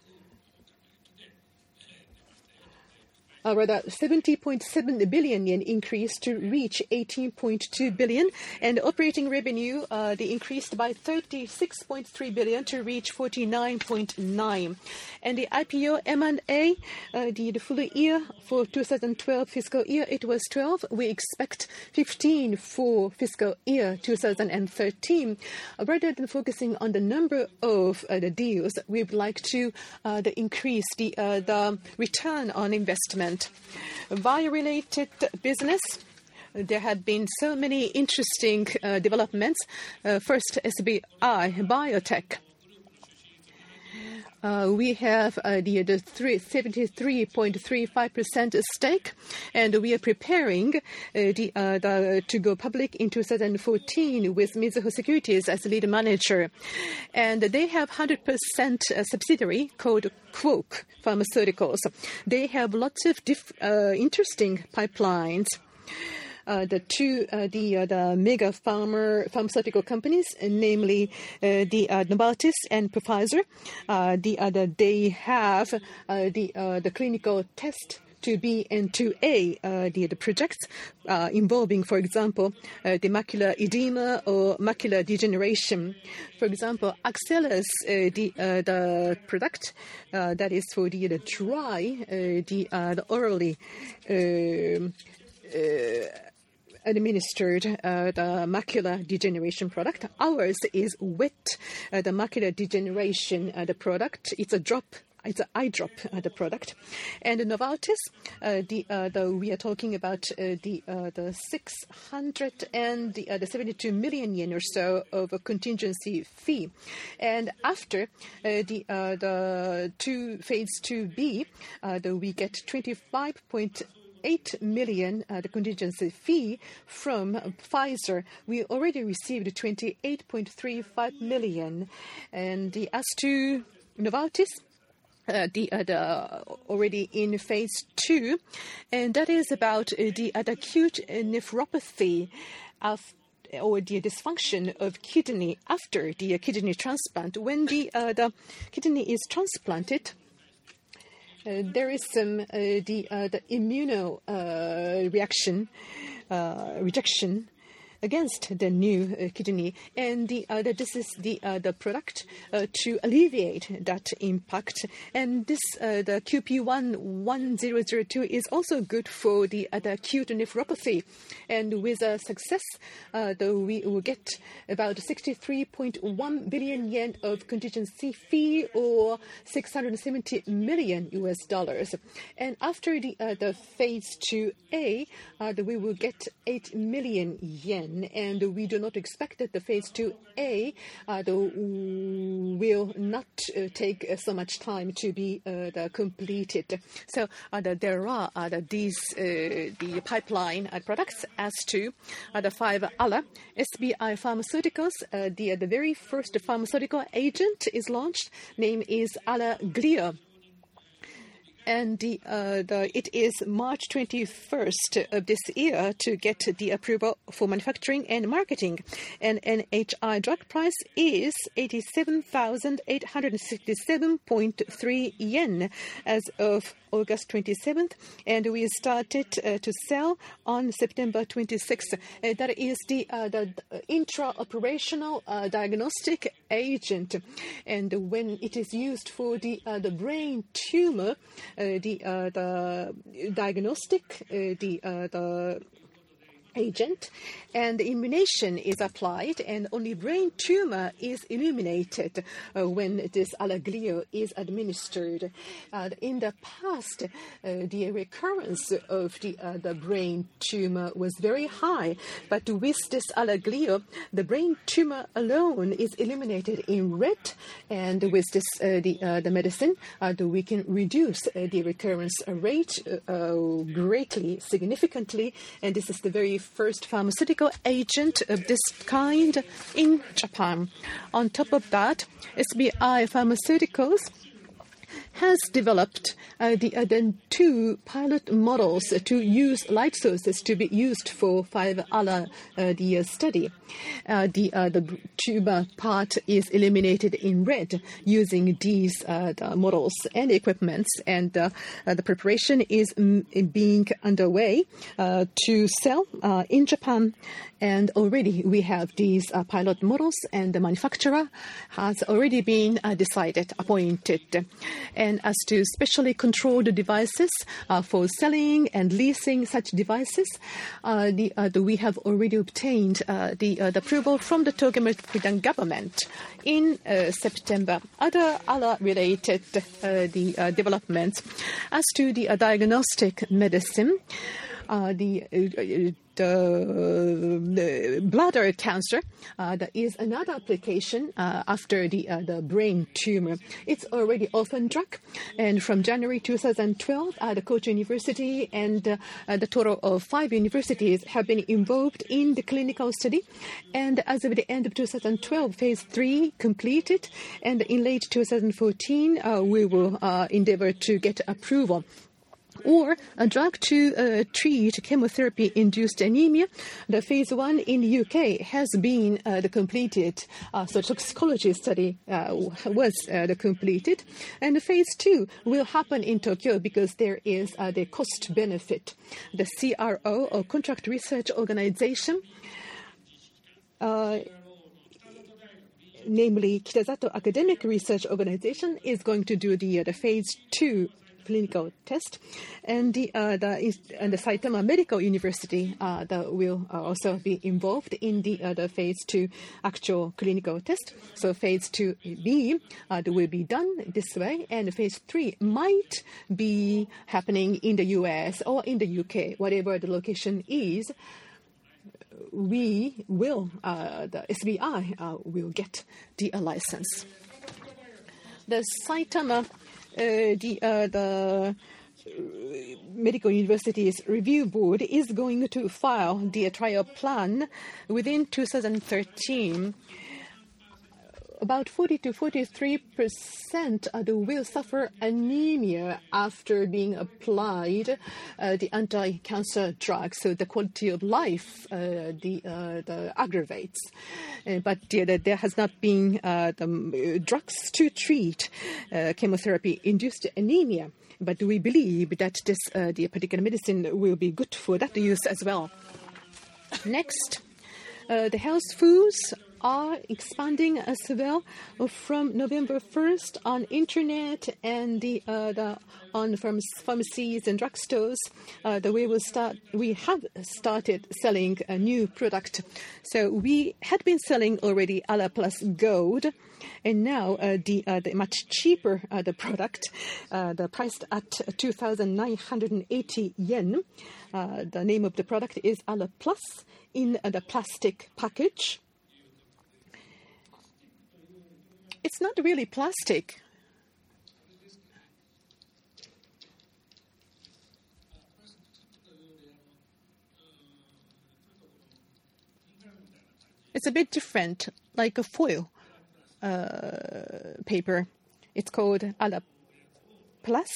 Speaker 2: Uh, rather, seventy point seven billion yen increase to reach eighteen point two billion, and operating revenue uh, they increased by thirty-six point three billion to reach forty-nine point nine. And the I P O M and A, uh, the, the full year for two thousand twelve fiscal year, it was twelve. We expect fifteen for fiscal year two thousand thirteen. Uh, rather than focusing on the number of uh, the deals, we would like to uh, the increase the uh, the return on investment. Bio-related business, there have been so many interesting uh, developments. Uh, first, S B I Biotech. Uh, we have uh, the, the seventy-three point three five percent stake, and we are preparing uh, the, uh, the, to go public in two thousand fourteen with Mizuho Securities as lead manager. And they have one hundred percent subsidiary called Quark Pharmaceuticals. They have lots of diff, uh, interesting pipelines. Uh, the two uh, the uh, the mega pharma pharmaceutical companies, uh, namely uh, the uh, Novartis and Pfizer, uh, the other they have uh, the uh, the clinical test two B and two A uh, the, the projects uh, involving, for example, uh, the macular edema or macular degeneration. For example, Axella's uh, the uh, the product uh, that is for the, the dry uh, the, uh, the orally. Uh, uh, administered uh, the macular degeneration product. Ours is wet, uh, the macular degeneration uh, the product. It's a drop. It's an eye drop, uh, the product. And Novartis, uh, the, uh, the we are talking about uh, the uh, the six hundred and the, uh, the seventy-two million yen or so of a contingency fee. And after uh, the uh, the two phase two B, uh, the, we get twenty-five point eight million uh, the contingency fee from Pfizer. We already received twenty-eight point three five million. And the, as to Novartis, Uh, the, uh, the already in phase two, and that is about uh, the, uh, the acute nephropathy of or the dysfunction of kidney after the uh, kidney transplant. When the uh, the kidney is transplanted, Uh, there is some uh, the uh, the immuno uh, reaction uh, rejection against the new uh, kidney, and the, uh, the, this is the uh, the product uh, to alleviate that impact. And this uh, the Q P one one zero zero two is also good for the, uh, the acute nephropathy, and with a uh, success, uh, the, we will get about sixty-three point one billion yen of contingency fee, or six hundred seventy million U S dollars. And after the uh, the phase two A, uh, the, we will get eight million yen. And we do not expect that the phase two A uh, the, will not uh, take uh, so much time to be uh, the completed. So uh, the, there are uh, the, these uh, the pipeline uh, products. As to uh, the five A L A, S B I Pharmaceuticals, uh, the uh, the very first pharmaceutical agent is launched. Name is Alaglio. And the, uh, the, it is March twenty-first of this year to get the approval for manufacturing and marketing. And N H I drug price is eighty-seven thousand eight hundred sixty-seven point three yen as of August twenty-seventh. And we started uh, to sell on September twenty-sixth. Uh, that is the, uh, the intra-operational uh, diagnostic agent. And when it is used for the, uh, the brain tumor, Uh, the uh, the diagnostic, uh, the uh, the agent, and the immunization is applied, and only brain tumor is illuminated uh, when this Alaglio is administered. Uh, in the past, uh, the recurrence of the uh, the brain tumor was very high, but with this Alaglio, the brain tumor alone is illuminated in red, and with this uh, the uh, the medicine, uh, the, we can reduce uh, the recurrence rate uh, uh, greatly, significantly, and this is the very first pharmaceutical agent of this kind in Japan. On top of that, S B I Pharmaceuticals has developed uh, the, uh, the two pilot models to use light sources to be used for five A L A uh, the uh, study. Uh, the uh, the tumor part is illuminated in red using these uh, the models and equipments, and uh, uh, the preparation is m- being underway uh, to sell uh, in Japan. And already we have these uh, pilot models, and the manufacturer has already been uh, decided, appointed. And as to specially controlled devices uh, for selling and leasing such devices, uh, the, uh, the, we have already obtained uh, the, uh, the approval from the Tokyo Metropolitan Government in uh, September. Other A L A-related uh, the uh, developments. As to the uh, diagnostic medicine, Uh, the uh, the, the bladder cancer, uh, that is another application uh, after the uh, the brain tumor. It's already orphan drug, and from January two thousand twelve, uh, the Kochi University and uh, uh, the total of five universities have been involved in the clinical study. And as of the end of two thousand twelve, phase three completed, and in late two thousand fourteen, uh, we will uh, endeavor to get approval. Or a drug to uh, treat chemotherapy-induced anemia. The phase one in the U K has been uh, the completed, uh, so toxicology study uh, was uh, the completed. And the phase two will happen in Tokyo because there is uh, the cost benefit. The C R O, or Contract Research Organization, uh, namely Kitasato Academic Research Organization, is going to do the, uh, the phase two clinical test, and the uh, the and the Saitama Medical University uh, that will uh, also be involved in the uh, the phase two actual clinical test. So phase two B uh, that will be done this way, and phase three might be happening in the U S or in the U K, whatever the location is. We will uh, the S B I uh, will get the uh, license. The Saitama. Uh, the uh, the Medical University's Review Board is going to file the trial plan within two thousand thirteen. About forty to forty-three percent will suffer anemia after being applied uh, the anti-cancer drug. So the quality of life uh, the, uh, the aggravates. Uh, but uh, there has not been uh, the drugs to treat uh, chemotherapy-induced anemia. But we believe that this uh, the particular medicine will be good for that use as well. Next, uh, the health foods are expanding as well from November first on internet and the, uh, the on pharm- pharmacies and drugstores. Uh, the we will start. We have started selling a new product. So we had been selling already Ala Plus Gold, and now uh, the uh, the much cheaper uh, the product, uh, the priced at two thousand nine hundred eighty yen. Uh, the name of the product is Ala Plus in uh, the plastic package. It's not really plastic. It's a bit different, like a foil uh, paper. It's called Ala Plus.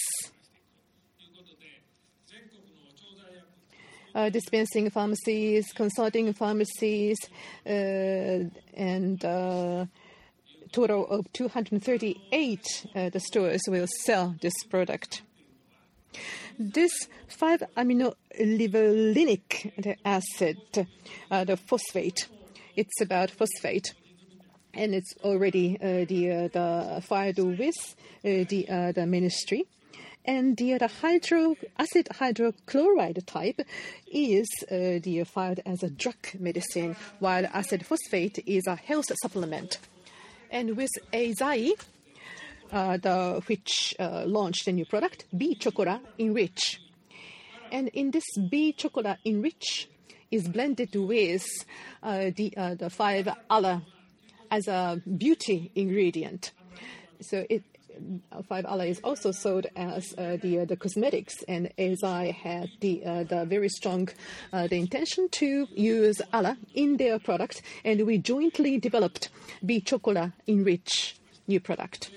Speaker 2: Uh, dispensing pharmacies, consulting pharmacies, uh, and uh, total of two hundred thirty-eight uh, the stores will sell this product. This five amino livolinic acid, uh, the phosphate, it's about phosphate, and it's already uh, the uh, the filed with uh, the uh, the ministry. And the, uh, the hydro acid hydrochloride type is uh, the filed as a drug medicine, while acid phosphate is a health supplement. And with Eisai, uh, the, which uh, launched a new product, B Chocola Enrich. And in this B Chocola Enrich is blended with uh, the uh, the five Ala as a beauty ingredient. So it five Ala is also sold as uh, the uh, the cosmetics, and Eisai had the uh, the very strong uh, the intention to use Ala in their product, and we jointly developed B Chocola Enrich new product.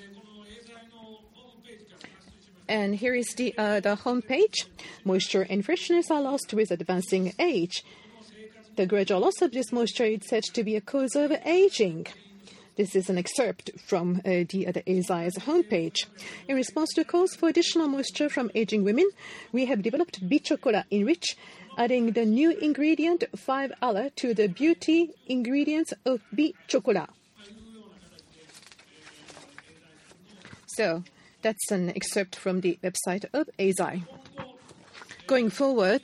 Speaker 2: And here is the uh, the homepage. Moisture and freshness are lost with advancing age. The gradual loss of this moisture is said to be a cause of aging. This is an excerpt from uh, the, uh, the Eisai's homepage. In response to calls for additional moisture from aging women, we have developed B Chocola Enrich, adding the new ingredient five Ala to the beauty ingredients of B Chocola. So that's an excerpt from the website of Eisai. Going forward,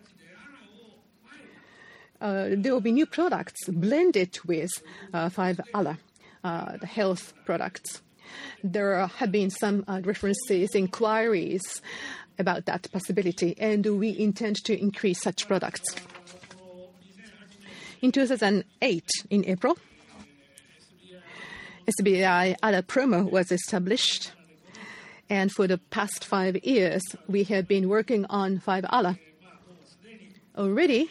Speaker 2: uh, there will be new products blended with uh, five Ala. Uh, the health products. There have been some uh, references, inquiries about that possibility, and we intend to increase such products. In two thousand eight, in April, S B I ALA Promo was established. And for the past five years, we have been working on five ALA. Already,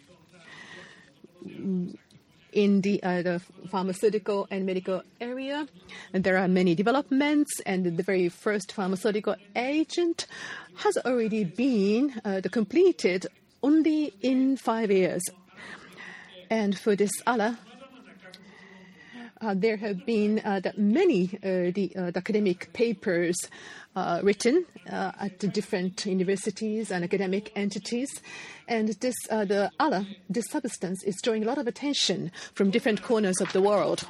Speaker 2: in the, uh, the pharmaceutical and medical area, and there are many developments, and the very first pharmaceutical agent has already been uh, completed only in five years. And for this ALA, uh, there have been uh, the many uh, the, uh, the academic papers uh, written uh, at the different universities and academic entities. And this, uh, the ALA, this substance, is drawing a lot of attention from different corners of the world.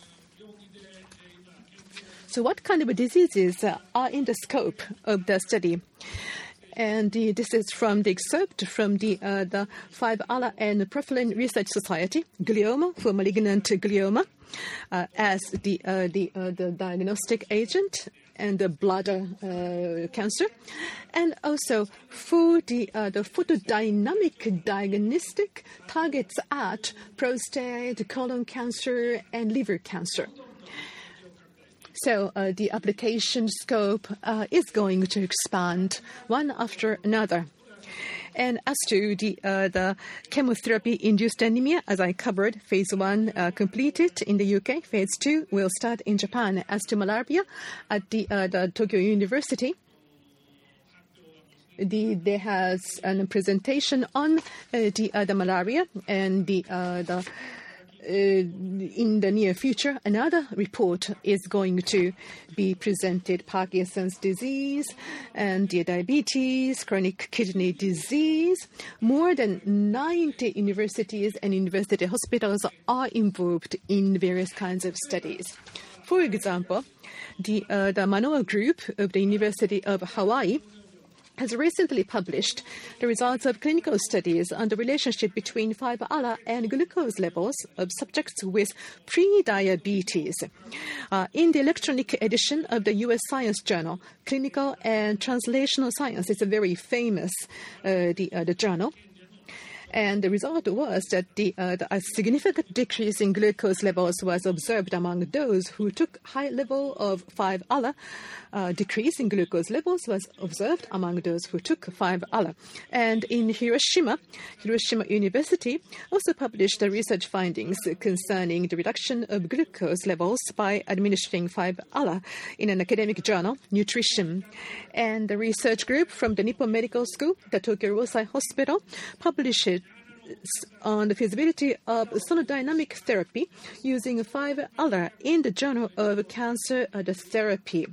Speaker 2: So what kind of diseases uh, are in the scope of the study? And the, this is from the excerpt from the, uh, the five ALA and Profilin Research Society, glioma for malignant glioma, uh, as the, uh, the, uh, the diagnostic agent, and the bladder uh, cancer, and also for the, uh, the photodynamic diagnostic targets at prostate, colon cancer, and liver cancer. So uh, the application scope uh, is going to expand one after another. And as to the, uh, the chemotherapy-induced anemia, as I covered, phase one uh, completed in the U K, phase two will start in Japan. As to malaria, at the, uh, the Tokyo University, the, there has a presentation on uh, the, uh, the malaria, and the, uh, the Uh, in the near future, another report is going to be presented: Parkinson's disease and diabetes, chronic kidney disease. More than ninety universities and university hospitals are involved in various kinds of studies. For example, the, uh, the Manoa Group of the University of Hawaii has recently published the results of clinical studies on the relationship between five ALA and glucose levels of subjects with pre-diabetes. Uh, in the electronic edition of the U S Science Journal, Clinical and Translational Science, it's a very famous uh, the, uh, the journal. And the result was that the, uh, the, a significant decrease in glucose levels was observed among those who took high level of five ALA. Uh, decrease in glucose levels was observed among those who took five ALA. And in Hiroshima, Hiroshima University also published the research findings concerning the reduction of glucose levels by administering five ALA in an academic journal, Nutrition. And the research group from the Nippon Medical School, the Tokyo Rosai Hospital, published on the feasibility of sonodynamic therapy using five ALA in the Journal of Cancer Therapy.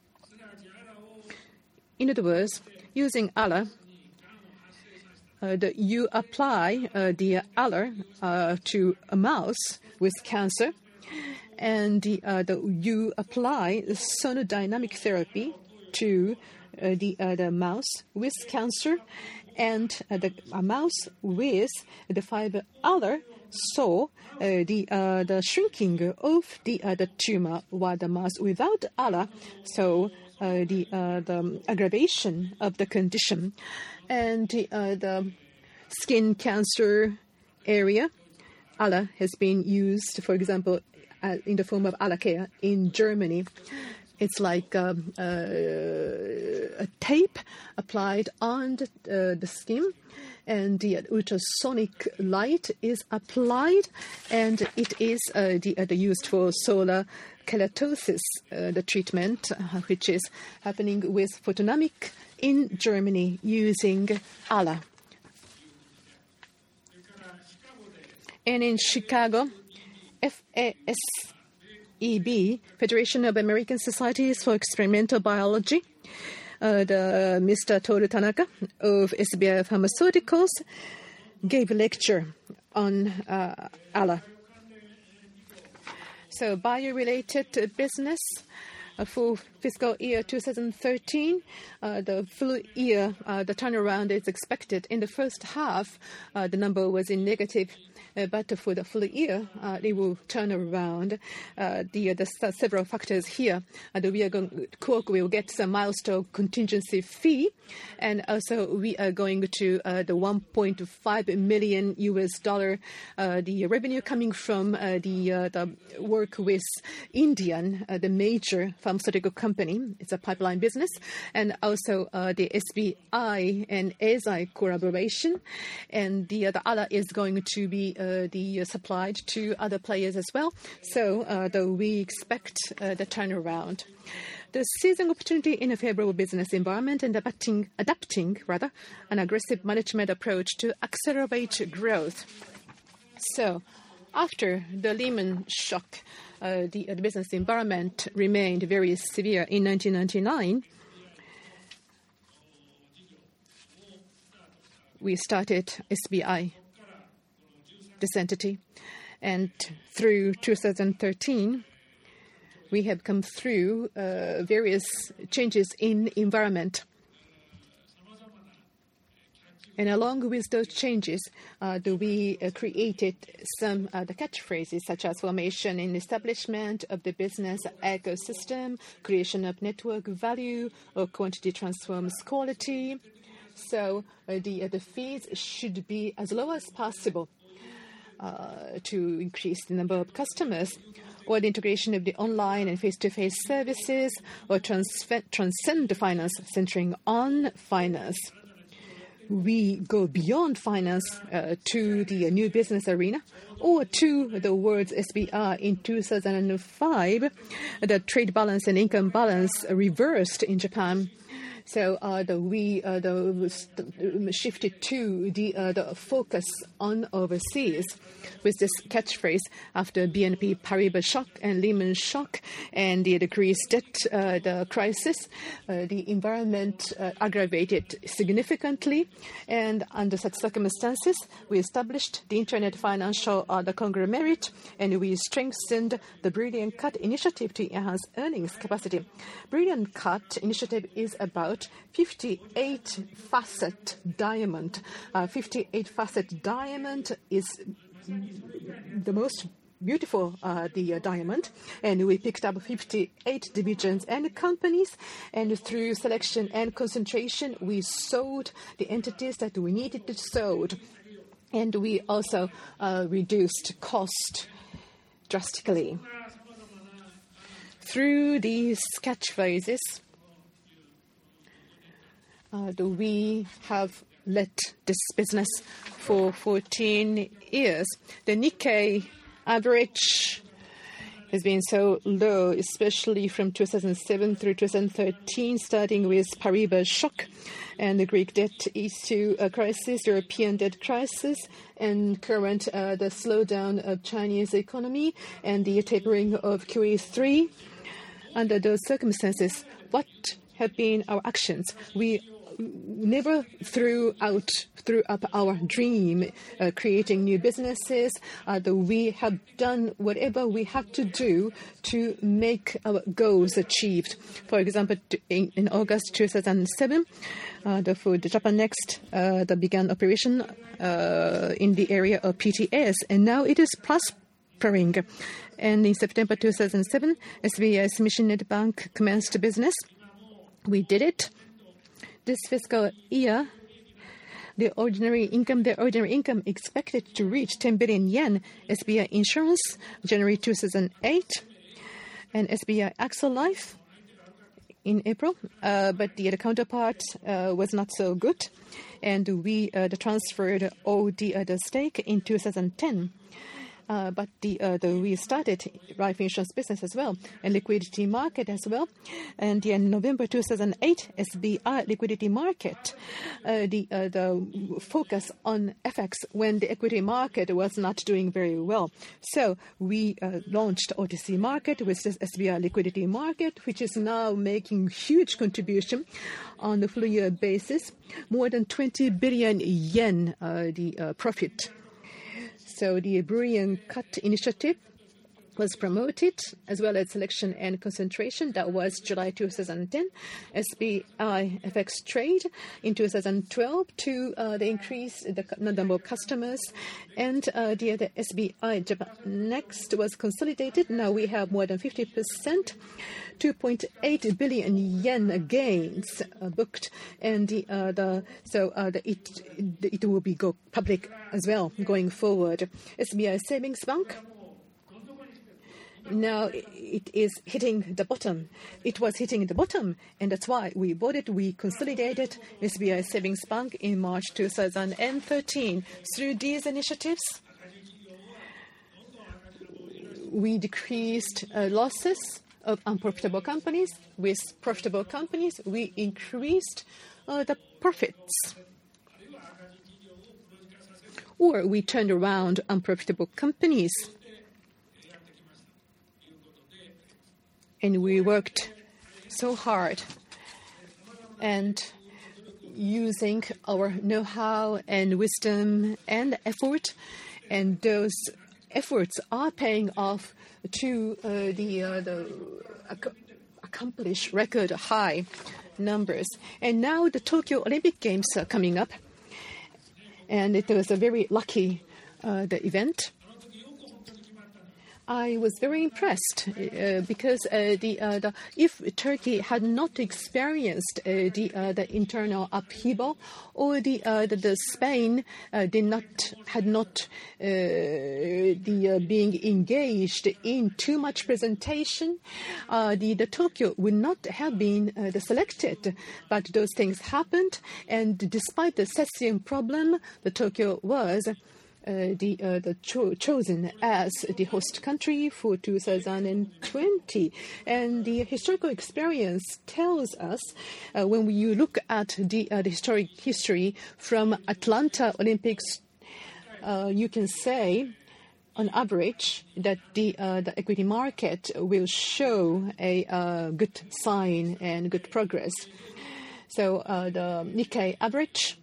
Speaker 2: In other words, using ALA, uh, the, you apply uh, the ALA uh, to a mouse with cancer, and the, uh, the, you apply sonodynamic therapy to uh, the, uh, the mouse with cancer, and uh, the a mouse with the five ALA saw uh, the uh, the shrinking of the uh, the tumor, while the mouse without ALA saw uh, the uh, the aggravation of the condition. And the, uh, the skin cancer area, ALA has been used, for example, uh, in the form of ALAcare in Germany. It's like um, uh, a tape applied on the, uh, the skin, and the ultrasonic light is applied, and it is uh, the, uh, the used for solar keratosis, uh, the treatment, uh, which is happening with Photonic in Germany using ALA. And in Chicago, F A S E B, Federation of American Societies for Experimental Biology, uh, the Mister Toru Tanaka of S B I Pharmaceuticals gave a lecture on uh, ALA. So bio-related business uh, for fiscal year two thousand thirteen, uh, the full year, uh, the turnaround is expected. In the first half, uh, the number was in negative. Uh, but for the full year, uh, it will turn around. Uh, the, the several factors here. Uh, we are going, Quark will get some milestone contingency fee, and also we are going to uh, the one point five million U S dollar uh, the revenue coming from uh, the uh, the work with Indian, uh, the major pharmaceutical company. It's a pipeline business, and also uh, the S B I and Eisai collaboration, and the uh, the other is going to be uh, the uh, supplied to other players as well. So uh, the, we expect uh, the turnaround. The seizing opportunity in a favorable business environment and adapting, adapting rather, an aggressive management approach to accelerate growth. So, after the Lehman shock, uh, the, uh, the business environment remained very severe in nineteen ninety-nine. We started S B I, this entity, and through two thousand thirteen, we have come through uh, various changes in environment. And along with those changes, uh, the, we uh, created some uh, the catchphrases such as formation and establishment of the business ecosystem, creation of network value, or quantity transforms quality. So uh, the, uh, the fees should be as low as possible uh, to increase the number of customers, or the integration of the online and face-to-face services, or transfer, transcend finance, centering on finance. We go beyond finance uh, to the uh, new business arena, or to the words S B I in two thousand five, the trade balance and income balance reversed in Japan. So uh, the, we uh, the, shifted to the, uh, the focus on overseas with this catchphrase after B N P Paribas shock and Lehman shock and the, the Greece debt uh, the crisis. Uh, the environment uh, aggravated significantly, and under such circumstances, we established the Internet Financial uh, the Conglomerate, and we strengthened the Brilliant Cut initiative to enhance earnings capacity. Brilliant Cut initiative is about fifty-eight facet diamond. Uh, fifty-eight facet diamond is the most beautiful uh, the uh, diamond, and we picked up fifty-eight divisions and companies, and through selection and concentration, we sold the entities that we needed to sold, and we also uh, reduced cost drastically. Through these catchphrases, Uh, we have led this business for fourteen years. The Nikkei average has been so low, especially from two thousand seven through two thousand thirteen, starting with Paribas shock and the Greek debt issue uh, crisis, European debt crisis, and current uh, the slowdown of Chinese economy and the tapering of Q E three. Under those circumstances, what have been our actions? We never threw out, threw up our dream, uh, creating new businesses. Uh, the, we have done whatever we have to do to make our goals achieved. For example, in, in August two thousand seven, uh, the, for the Japan Next uh, that began operation uh, in the area of P T S, and now it is prospering. And in September two thousand seven, S B I Sumishin Bank commenced business. We did it. This fiscal year, the ordinary income, the ordinary income expected to reach ten billion yen. S B I Insurance, January two thousand eight, and S B I AXA Life in April. Uh, but the, the counterpart uh, was not so good, and we uh, the transferred all the, uh, the stake in two thousand ten. Uh, but the, uh, the, we started life insurance business as well, and liquidity market as well. And in November two thousand eight, S B I liquidity market, uh, the, uh, the focus on F X when the equity market was not doing very well. So we uh, launched O T C market with this S B I liquidity market, which is now making huge contribution on the full year basis, more than twenty billion yen uh, the uh, profit. So the Brilliant Cut initiative was promoted, as well as selection and concentration. That was July two thousand ten. S B I F X Trade in two thousand twelve to uh, the increase the number of customers, and uh, the, the S B I Japan Next was consolidated. Now we have more than fifty percent, two point eight billion yen gains uh, booked, and the, uh, the so uh, the, it it will be go public as well going forward. S B I Savings Bank. Now it is hitting the bottom. It was hitting the bottom, and that's why we bought it. We consolidated S B I Savings Bank in March two thousand thirteen. Through these initiatives, we decreased uh, losses of unprofitable companies. With profitable companies, we increased uh, the profits. Or we turned around unprofitable companies. And we worked so hard, and using our know-how and wisdom and effort, and those efforts are paying off to uh, the, uh, the ac- accomplish record high numbers. And now the Tokyo Olympic Games are coming up, and it was a very lucky uh, the event. I was very impressed uh, because uh, the, uh, the if Turkey had not experienced uh, the uh, the internal upheaval, or the uh, the, the Spain uh, did not had not uh, the uh, being engaged in too much presentation, uh, the the Tokyo would not have been uh, the selected. But those things happened, and despite the cesium problem, the Tokyo was Uh, the uh, the cho- chosen as the host country for two thousand twenty, and the historical experience tells us uh, when we, you look at the, uh, the historic history from Atlanta Olympics, uh, you can say on average that the uh, the equity market will show a uh, good sign and good progress. So uh, the Nikkei average,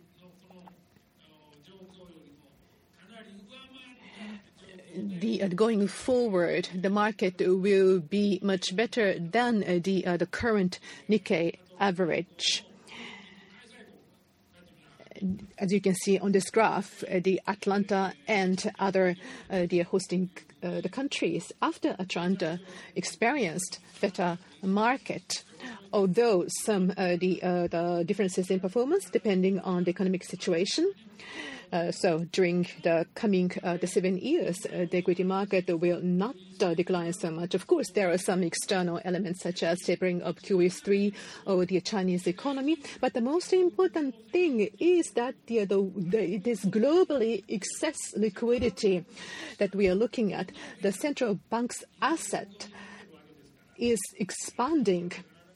Speaker 2: The, uh, going forward, the market will be much better than uh, the uh, the current Nikkei average. As you can see on this graph, uh, the Atlanta and other uh, the hosting uh, the countries after Atlanta experienced better market. Although some uh, the uh, the differences in performance depending on the economic situation. Uh, so during the coming uh, the seven years, uh, the equity market will not uh, decline so much. Of course, there are some external elements such as tapering of Q E three or the Chinese economy. But the most important thing is that the, the, the, it is globally excess liquidity that we are looking at. The central bank's asset is expanding.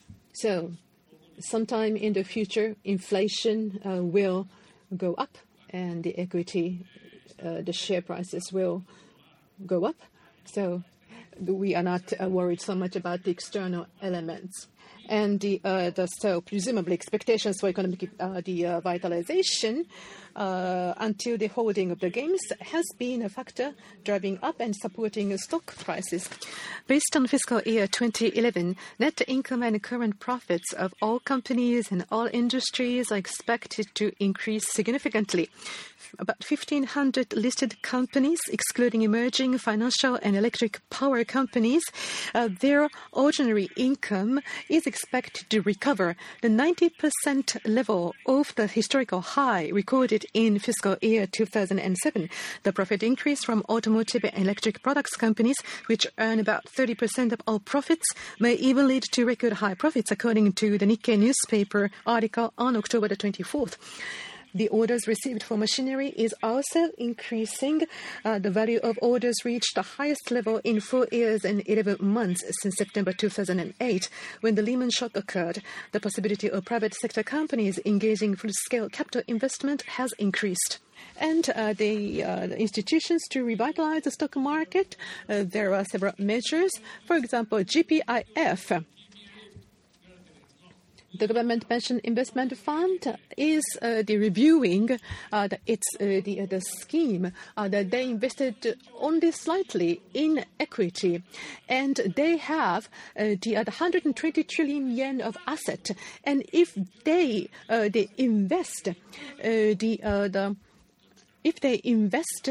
Speaker 2: So sometime in the future, inflation uh, will go up, and the equity, uh, the share prices will go up. So we are not uh, worried so much about the external elements. And the, uh, the so presumably expectations for economic uh, the uh, vitalization uh, until the holding of the games has been a factor driving up and supporting stock prices. Based on fiscal year twenty eleven, net income and current profits of all companies and all industries are expected to increase significantly. About fifteen hundred listed companies, excluding emerging financial and electric power companies, uh, their ordinary income is expected to recover the ninety percent level of the historical high recorded in fiscal year two thousand seven. The profit increase from automotive and electric products companies, which earn about thirty percent of all profits, may even lead to record high profits, according to the Nikkei newspaper article on October the twenty-fourth. The orders received for machinery is also increasing. Uh, the value of orders reached the highest level in four years and eleven months since September two thousand eight, when the Lehman shock occurred. The possibility of private sector companies engaging full-scale capital investment has increased. And uh, the, uh, the institutions to revitalize the stock market, uh, there are several measures. For example, G P I F The government pension investment fund is uh, the reviewing uh, the, its uh, the, uh, the scheme uh, that they invested only slightly in equity, and they have uh, the uh, one hundred twenty trillion yen of asset, and if they uh, they invest uh, the uh, the if they invest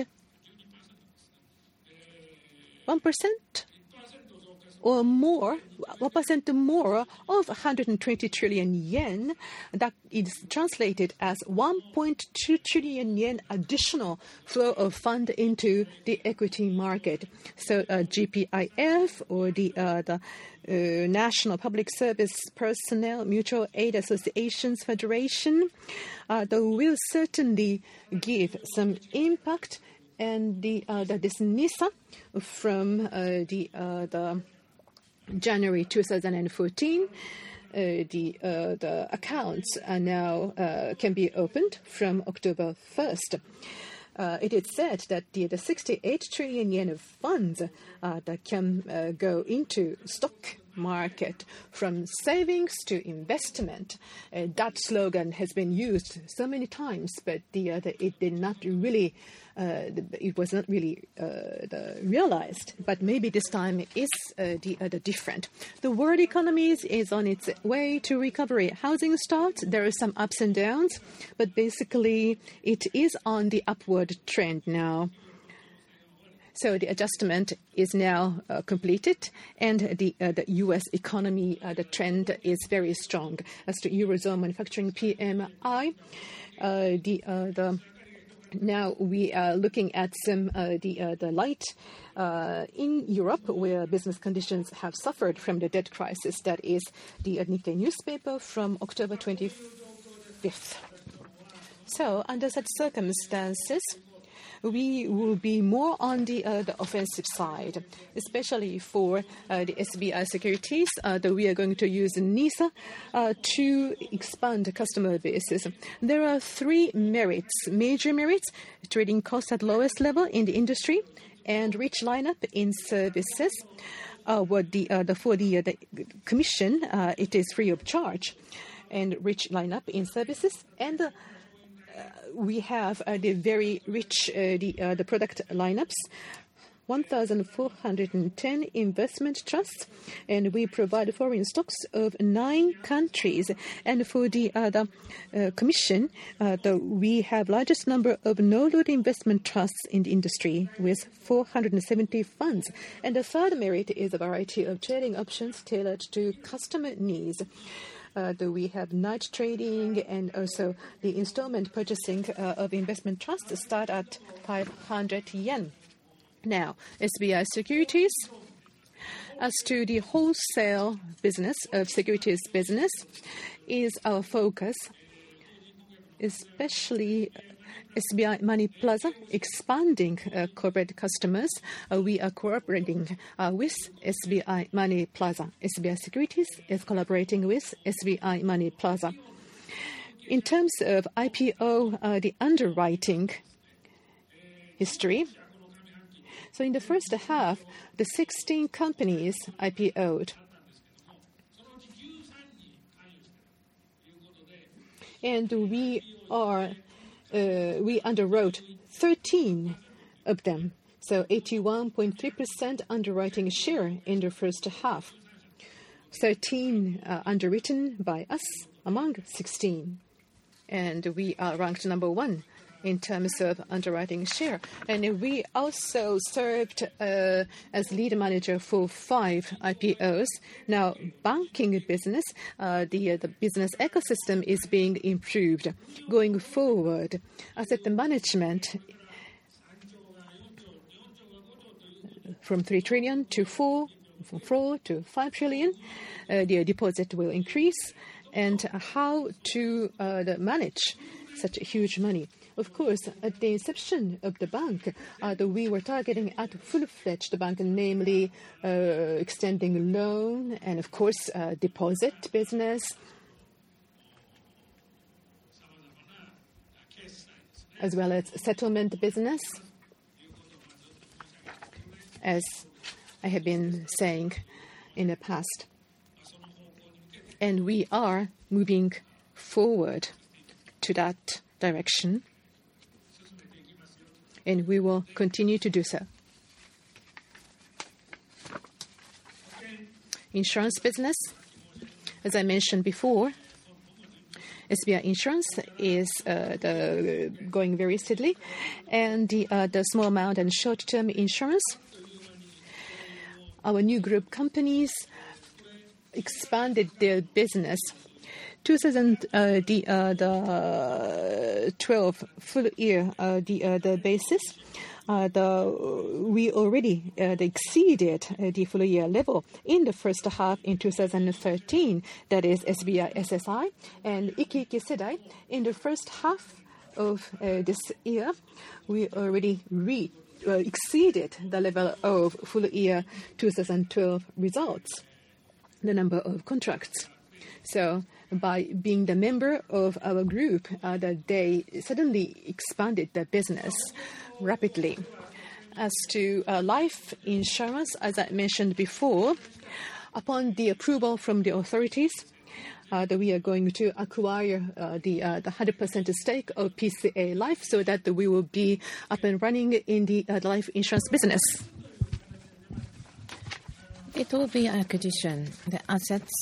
Speaker 2: one percent. Or more, one percent more of one hundred twenty trillion yen, that is translated as one point two trillion yen additional flow of fund into the equity market. So uh, G P I F, or the, uh, the uh, National Public Service Personnel Mutual Aid Associations Federation, uh, that will certainly give some impact. And the, uh, the this NISA from uh, the uh, the January two thousand fourteen, uh, the uh, the accounts are now uh, can be opened from October first. Uh, it is said that the, the sixty-eight trillion yen of funds uh, that can uh, go into stock market, from savings to investment. Uh, that slogan has been used so many times, but the, uh, the, it did not really, uh, the, it was not really uh, the realized. But maybe this time is uh, the, uh, the different. The world economy is, is on its way to recovery. Housing starts, there are some ups and downs, but basically it is on the upward trend now. So the adjustment is now uh, completed, and the uh, the U S economy, uh, the trend is very strong. As to Eurozone manufacturing P M I, uh, the uh, the now we are looking at some uh, the uh, the light uh, in Europe, where business conditions have suffered from the debt crisis. That is the uh, Nikkei newspaper from October twenty-fifth. So under such circumstances, we will be more on the, uh, the offensive side, especially for uh, the S B I Securities, uh, that we are going to use NISA uh, to expand the customer bases. There are three merits, major merits: trading costs at lowest level in the industry, and rich lineup in services. Uh, what the, uh, the for the, uh, the commission, uh, it is free of charge, and rich lineup in services, and the we have uh, the very rich uh, the uh, the product lineups, one thousand four hundred ten investment trusts, and we provide foreign stocks of nine countries. And for the uh, the uh, commission, uh, the, we have largest number of no-load investment trusts in the industry with four hundred seventy funds. And the third merit is a variety of trading options tailored to customer needs. Uh, that we have night trading, and also the installment purchasing uh, of investment trusts start at five hundred yen. Now, S B I Securities, as to the wholesale business of securities business, is our focus, especially S B I Money Plaza, expanding uh, corporate customers. Uh, we are cooperating uh, with S B I Money Plaza. S B I Securities is collaborating with S B I Money Plaza. In terms of I P O, uh, the underwriting history, so in the first half, the sixteen companies I P O'd. And we are Uh, we underwrote thirteen of them, so eighty-one point three percent underwriting share in the first half. thirteen uh, underwritten by us among sixteen, and we are ranked number one in terms of underwriting share. And we also served uh, as lead manager for five I P Os. Now, banking business, uh, the, uh, the business ecosystem is being improved. Going forward, asset management from three trillion to four, from four to five trillion, uh, the deposit will increase, and how to uh, manage such huge money. Of course, at the inception of the bank, uh, the, we were targeting at full-fledged bank, namely uh, extending loan and, of course, uh, deposit business, as well as settlement business, as I have been saying in the past. And we are moving forward to that direction. And we will continue to do so. Insurance business, as I mentioned before, S B I Insurance is uh, the, going very steadily. And the, uh, the small amount and short-term insurance, our new group companies expanded their business. two thousand uh, the uh, the twelve full year uh, the uh, the basis, uh, the we already uh, exceeded uh, the full year level in the first half in two thousand thirteen. That is S B I S S I and Iki Iki Sedai. In the first half of uh, this year, we already reached uh, exceeded the level of full year two thousand twelve results, the number of contracts. So by being the member of our group, uh, that they suddenly expanded their business rapidly. As to uh, life insurance, as I mentioned before, upon the approval from the authorities, uh, that we are going to acquire uh, the uh, the one hundred percent stake of P C A Life, so that we will be up and running in the uh, life insurance business.
Speaker 3: It will be acquisition. The assets,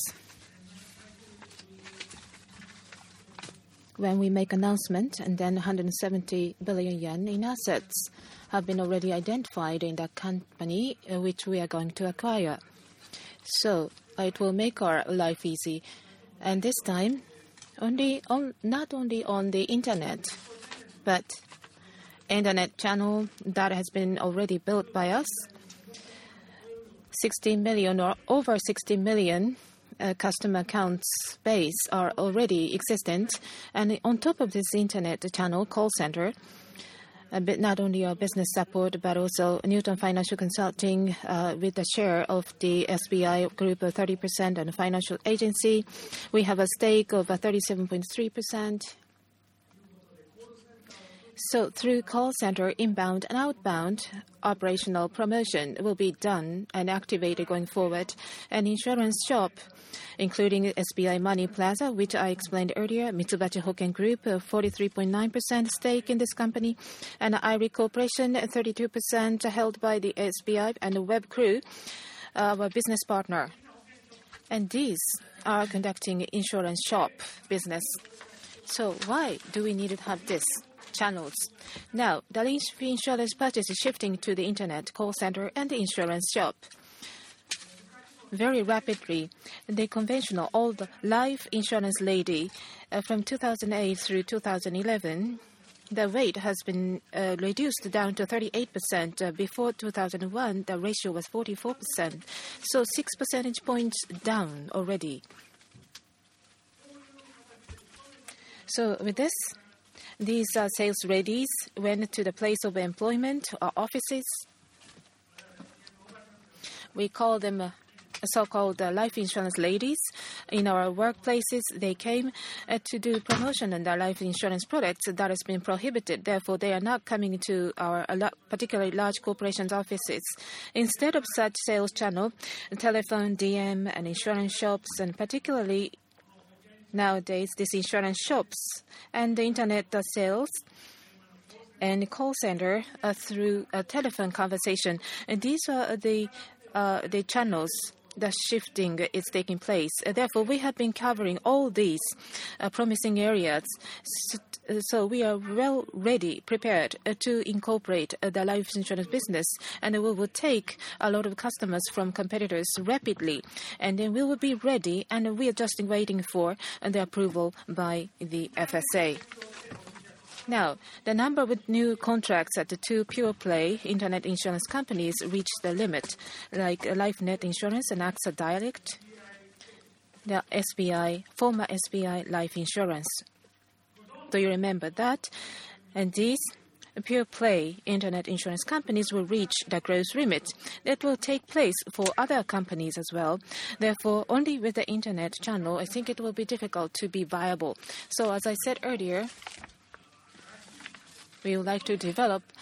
Speaker 3: when we make announcement, and then one hundred seventy billion yen in assets have been already identified in the company uh, which we are going to acquire. So uh, it will make our life easy. And this time, only on, not only on the internet, but internet channel that has been already built by us, sixty million or over sixty million Uh, customer accounts base are already existent, and on top of this internet channel call center, a bit not only our business support but also Newton Financial Consulting uh, with the share of the S B I group of thirty percent and financial agency, we have a stake of uh, thirty-seven point three percent. So through call center, inbound and outbound operational promotion will be done and activated going forward. An insurance shop, including S B I Money Plaza, which I explained earlier, Mitsubishi Hoken Group, uh, forty-three point nine percent stake in this company, and I R I Corporation, thirty-two percent held by the S B I, and Web Crew, our business partner. And these are conducting insurance shop business. So why do we need to have this? Channels. Now, the insurance purchase is shifting to the internet call center and the insurance shop very rapidly. The conventional old life insurance lady uh, from two thousand eight through two thousand eleven, the rate has been uh, reduced down to thirty-eight percent. Uh, before two thousand one, the ratio was forty-four percent. So six percentage points down already. So with this, these uh, sales ladies went to the place of employment or offices. We call them uh, so-called uh, life insurance ladies. In our workplaces, they came uh, to do promotion on their life insurance products that has been prohibited. Therefore, they are not coming to our uh, particularly large corporations' offices. Instead of such sales channel, telephone, D M, and insurance shops, and particularly nowadays, these insurance shops and the internet uh, sales and call center uh, through a telephone conversation. And these are the uh, the channels that shifting is taking place. Uh, therefore, we have been covering all these uh, promising areas. So, uh, so we are well ready, prepared uh, to incorporate uh, the life insurance business, and we will take a lot of customers from competitors rapidly. And then we will be ready, and we are just waiting for uh, the approval by the F S A. Now, the number of new contracts at the two pure-play internet insurance companies reached the limit, like LifeNet Insurance and AXA Direct, the S B I, former S B I Life Insurance. Do you remember that? And these pure-play internet insurance companies will reach the growth limit. That will take place for other companies as well. Therefore, only with the internet channel, I think it will be difficult to be viable. So, as I said earlier, we would like to develop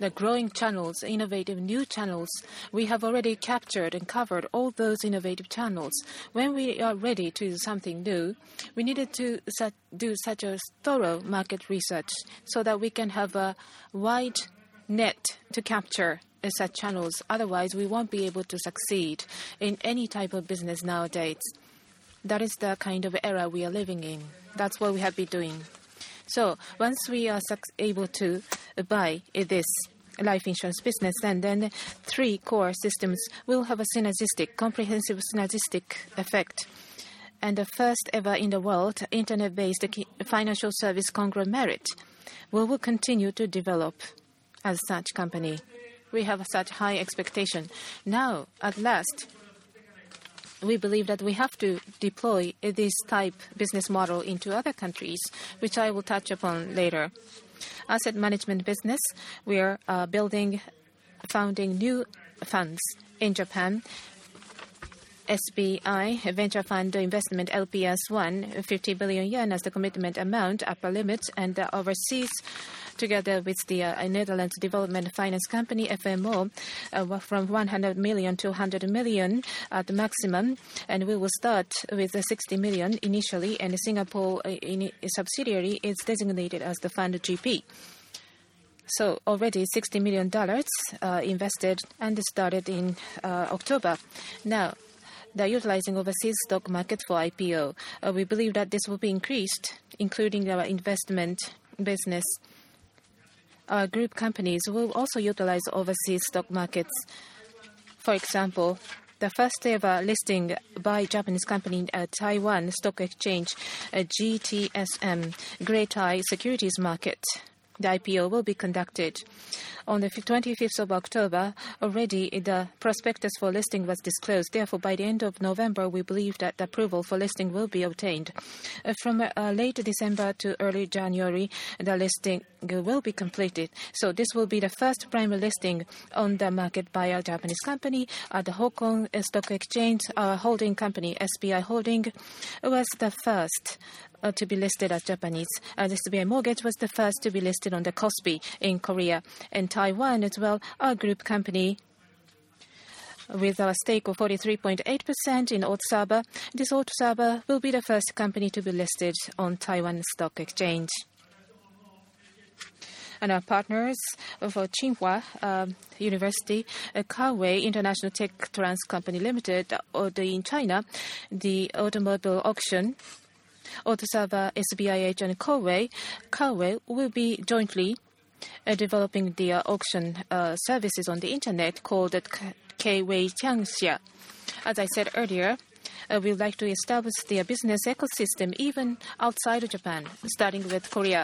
Speaker 3: the growing channels, innovative new channels. We have already captured and covered all those innovative channels. When we are ready to do something new, we needed to su- do such a thorough market research so that we can have a wide net to capture such channels. Otherwise, we won't be able to succeed in any type of business nowadays. That is the kind of era we are living in. That's what we have been doing. So once we are able to buy this life insurance business, then then three core systems will have a synergistic, comprehensive synergistic effect. And the first ever in the world internet-based financial service conglomerate, we will continue to develop as such company. We have such high expectation. Now, at last, we believe that we have to deploy this type business model into other countries, which I will touch upon later. Asset management business, we are uh, building, founding new funds in Japan. S B I Venture Fund Investment L P S one, fifty billion yen as the commitment amount, upper limit, and the overseas, together with the uh, Netherlands Development Finance Company, F M O, uh, from one hundred million to one hundred million at the maximum. And we will start with uh, sixty million initially, and the Singapore uh, in subsidiary is designated as the fund G P. So already sixty million dollars uh, invested and started in uh, October. Now, they're utilizing overseas stock market for I P O. Uh, we believe that this will be increased, including our investment business. Our group companies will also utilize overseas stock markets. For example, the first ever listing by Japanese company at Taiwan Stock Exchange, uh, G T S M, Great Thai Securities Market. The I P O will be conducted. On the twenty-fifth of October, already the prospectus for listing was disclosed. Therefore, by the end of November, we believe that the approval for listing will be obtained. Uh, from uh, late December to early January, the listing will be completed. So this will be the first primary listing on the market by a Japanese company. At the Hong Kong Stock Exchange, our holding company, S B I Holding, was the first Uh, to be listed as Japanese. Uh, the S B I Mortgage was the first to be listed on the Kospi in Korea. And Taiwan as well, our group company, with our stake of forty-three point eight percent in Otsuba. This Otsuba will be the first company to be listed on Taiwan Stock Exchange. And our partners for Tsinghua uh, University, uh, Carway International Tech Trans Company Limited, or the, in China, the automobile auction, Otsuba, S B I H, and Carway, Carway will be jointly uh, developing the uh, auction uh, services on the internet called K-Wei Jiangxia. As I said earlier, uh, we would like to establish the business ecosystem even outside of Japan, starting with Korea.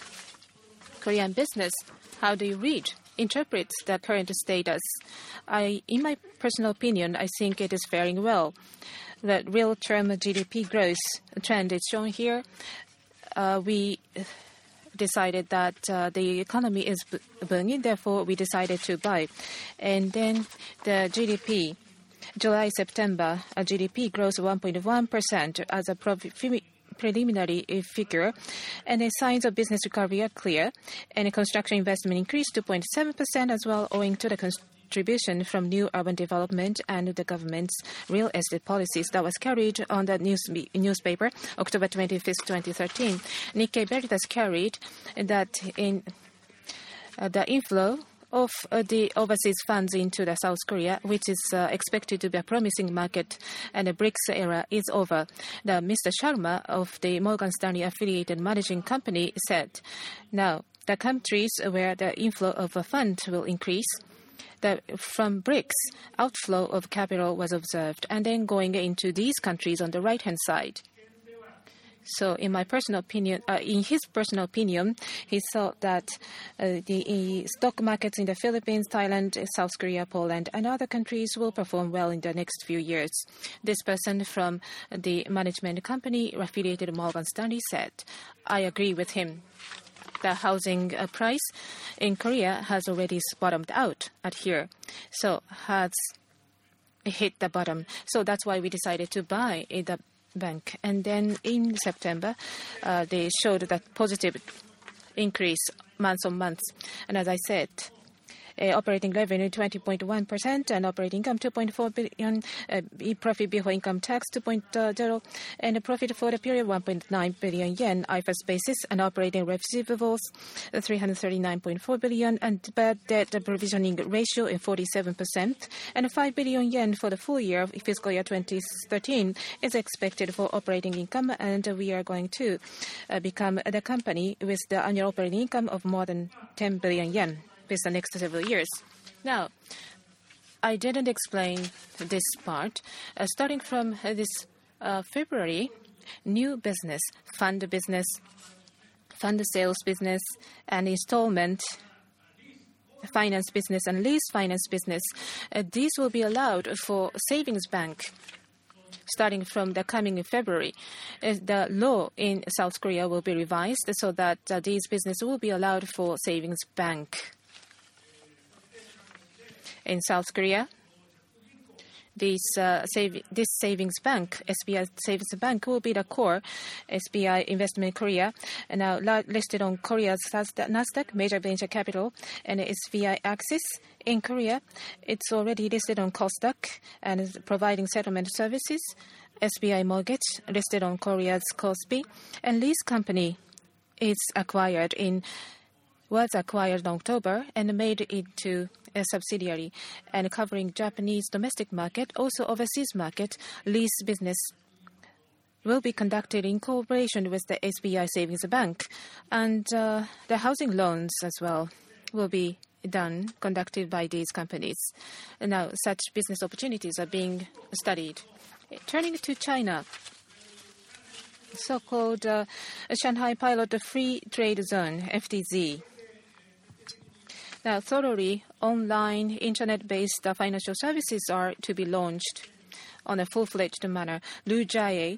Speaker 3: Korean business, how do you read, interpret the current status? I, in my personal opinion, I think it is faring well. The real-term G D P growth trend is shown here. Uh, we decided that uh, the economy is booming, therefore we decided to buy. And then the G D P, July-September, uh, G D P grows one point one percent as a preliminary figure, and the signs of business recovery are clear. And the construction investment increased two point seven percent as well, owing to the construction contribution from new urban development and the government's real estate policies that was carried on the news, newspaper October twenty-fifth, twenty thirteen. Nikkei Veritas carried that in uh, the inflow of uh, the overseas funds into the South Korea, which is uh, expected to be a promising market, and the BRICS era is over. The Mister Sharma of the Morgan Stanley affiliated managing company said, now the countries where the inflow of a fund will increase, that from BRICS, outflow of capital was observed, and then going into these countries on the right-hand side. So, in my personal opinion, uh, in his personal opinion, he thought that uh, the uh, stock markets in the Philippines, Thailand, South Korea, Poland, and other countries will perform well in the next few years. This person from the management company affiliated Morgan Stanley said, "I agree with him." The housing uh, price in Korea has already bottomed out at here, so has hit the bottom. So that's why we decided to buy uh, the bank. And then in September, uh, they showed that positive increase month on month. And as I said, Uh, operating revenue twenty point one percent and operating income two point four billion, uh, profit before income tax two point zero, and a profit for the period one point nine billion yen. I F R S basis and operating receivables uh, three hundred thirty-nine point four billion, and bad debt provisioning ratio in forty-seven percent, and five billion yen for the full year of fiscal year twenty thirteen is expected for operating income, and we are going to uh, become the company with the annual operating income of more than ten billion yen with the next several years. Now, I didn't explain this part. Uh, starting from uh, this uh, February, new business, fund business, fund sales business, and installment finance business and lease finance business, uh, these will be allowed for savings bank. Starting from the coming February, uh, the law in South Korea will be revised so that uh, these businesses will be allowed for savings bank. In South Korea, This, uh, save, this savings bank, S B I Savings Bank, will be the core. S B I Investment Korea, now listed on Korea's Nasdaq, major venture capital, and S B I Axis in Korea. It's already listed on Kosdaq and is providing settlement services. S B I Mortgage, listed on Korea's Kospi, and lease company is acquired in was acquired in October and made into a subsidiary, and covering Japanese domestic market, also overseas market. Lease business will be conducted in cooperation with the S B I Savings Bank, and uh, the housing loans as well will be done, conducted by these companies. Now, such business opportunities are being studied. Turning to China, so-called uh, Shanghai Pilot Free Trade Zone, F T Z. Now, thoroughly online, internet-based uh, financial services are to be launched on a full-fledged manner. Lu Jiae,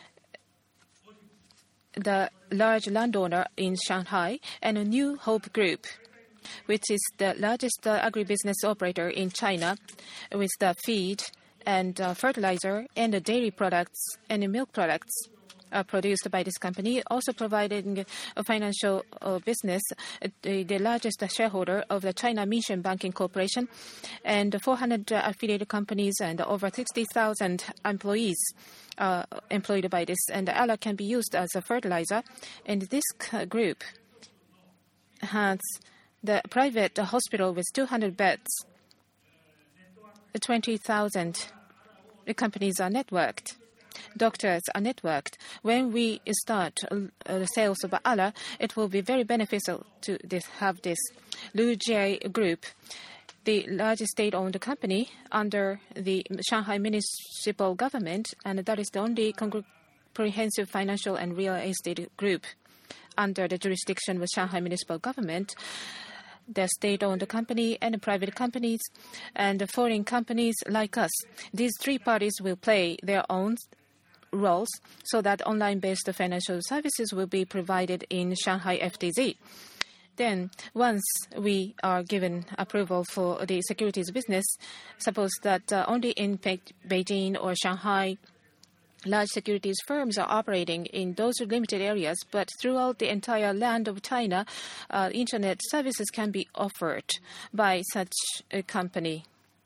Speaker 3: the large landowner in Shanghai, and a New Hope Group, which is the largest uh, agribusiness operator in China, with the feed and uh, fertilizer and the dairy products and the milk products Uh, produced by this company, also providing a financial uh, business, uh, the, the largest shareholder of the China Minsheng Banking Corporation, and four hundred uh, affiliated companies and over sixty thousand employees uh, employed by this. And A L A can be used as a fertilizer. And this uh, group has the private hospital with two hundred beds. twenty thousand companies are networked. Doctors are networked. When we start uh, the sales of A L A, it will be very beneficial to this, have this. Lu Jiae Group, the largest state-owned company under the Shanghai municipal government, and that is the only comprehensive financial and real estate group under the jurisdiction of Shanghai municipal government. The state-owned company and the private companies and the foreign companies like us, these three parties will play their own roles so that online-based financial services will be provided in Shanghai F T Z. Then, once we are given approval for the securities business, suppose that uh, only in Pe- Beijing or Shanghai, large securities firms are operating in those limited areas, but throughout the entire land of China, uh, internet services can be offered by such a company.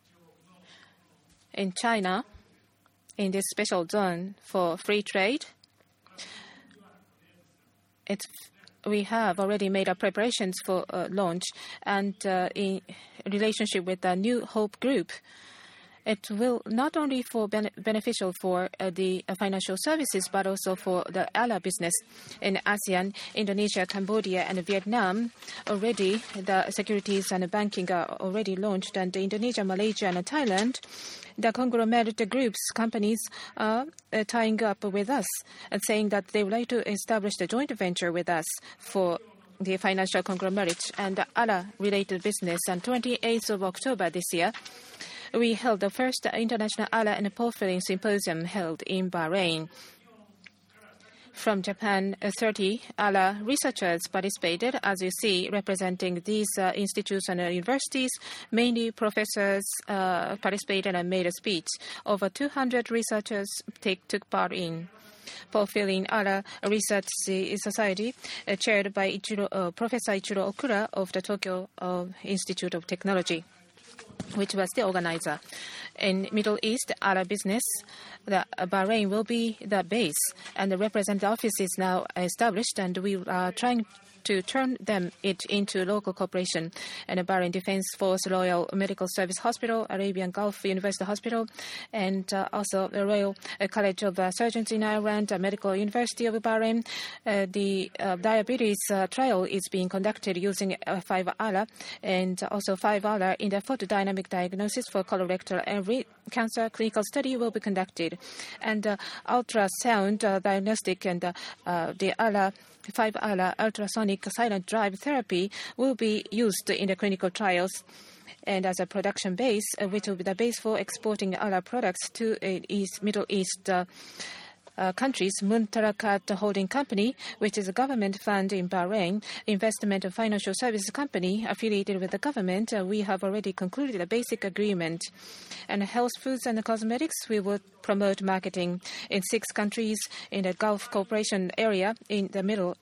Speaker 3: In China, in this special zone for free trade, it's, we have already made our preparations for uh, launch, and uh, in relationship with the New Hope Group, it will not only for ben- beneficial for uh, the uh, financial services, but also for the A L A business in ASEAN, Indonesia, Cambodia, and Vietnam. Already, the securities and banking are already launched, and Indonesia, Malaysia, and Thailand, the conglomerate groups, companies are uh, tying up with us and saying that they would like to establish a joint venture with us for the financial conglomerate and the A L A-related business. On twenty-eighth of October this year, we held the first International A L A and Portfolio Symposium held in Bahrain. From Japan, uh, thirty A L A researchers participated, as you see, representing these uh, institutes and uh, universities. Mainly professors uh, participated and made a speech. Over two hundred researchers take, took part in. fulfilling ALA Research Society, uh, chaired by Ichiro, uh, Professor Ichiro Okura of the Tokyo uh, Institute of Technology, which was the organizer. In Middle East, ALA Business, the Bahrain will be the base, and the representative office is now established, and we are trying to turn them it into local cooperation. And the Bahrain Defense Force Royal Medical Service Hospital, Arabian Gulf University Hospital, and uh, also the Royal uh, College of uh, Surgeons in Ireland, uh, Medical University of Bahrain. Uh, the uh, diabetes uh, trial is being conducted using uh, five ALA, and also five ALA in the photodynamic diagnosis for colorectal and re- cancer clinical study will be conducted. And uh, ultrasound uh, diagnostic and uh, uh, the ALA five ALA ultrasonic silent drive therapy will be used in the clinical trials, and as a production base, uh, which will be the base for exporting ALA products to uh, East, Middle East uh, uh, countries. Muntarakat Holding Company, which is a government fund in Bahrain, investment and financial services company affiliated with the government, uh, we have already concluded a basic agreement. And health foods and cosmetics, we will promote marketing in six countries in the Gulf Cooperation area in the Middle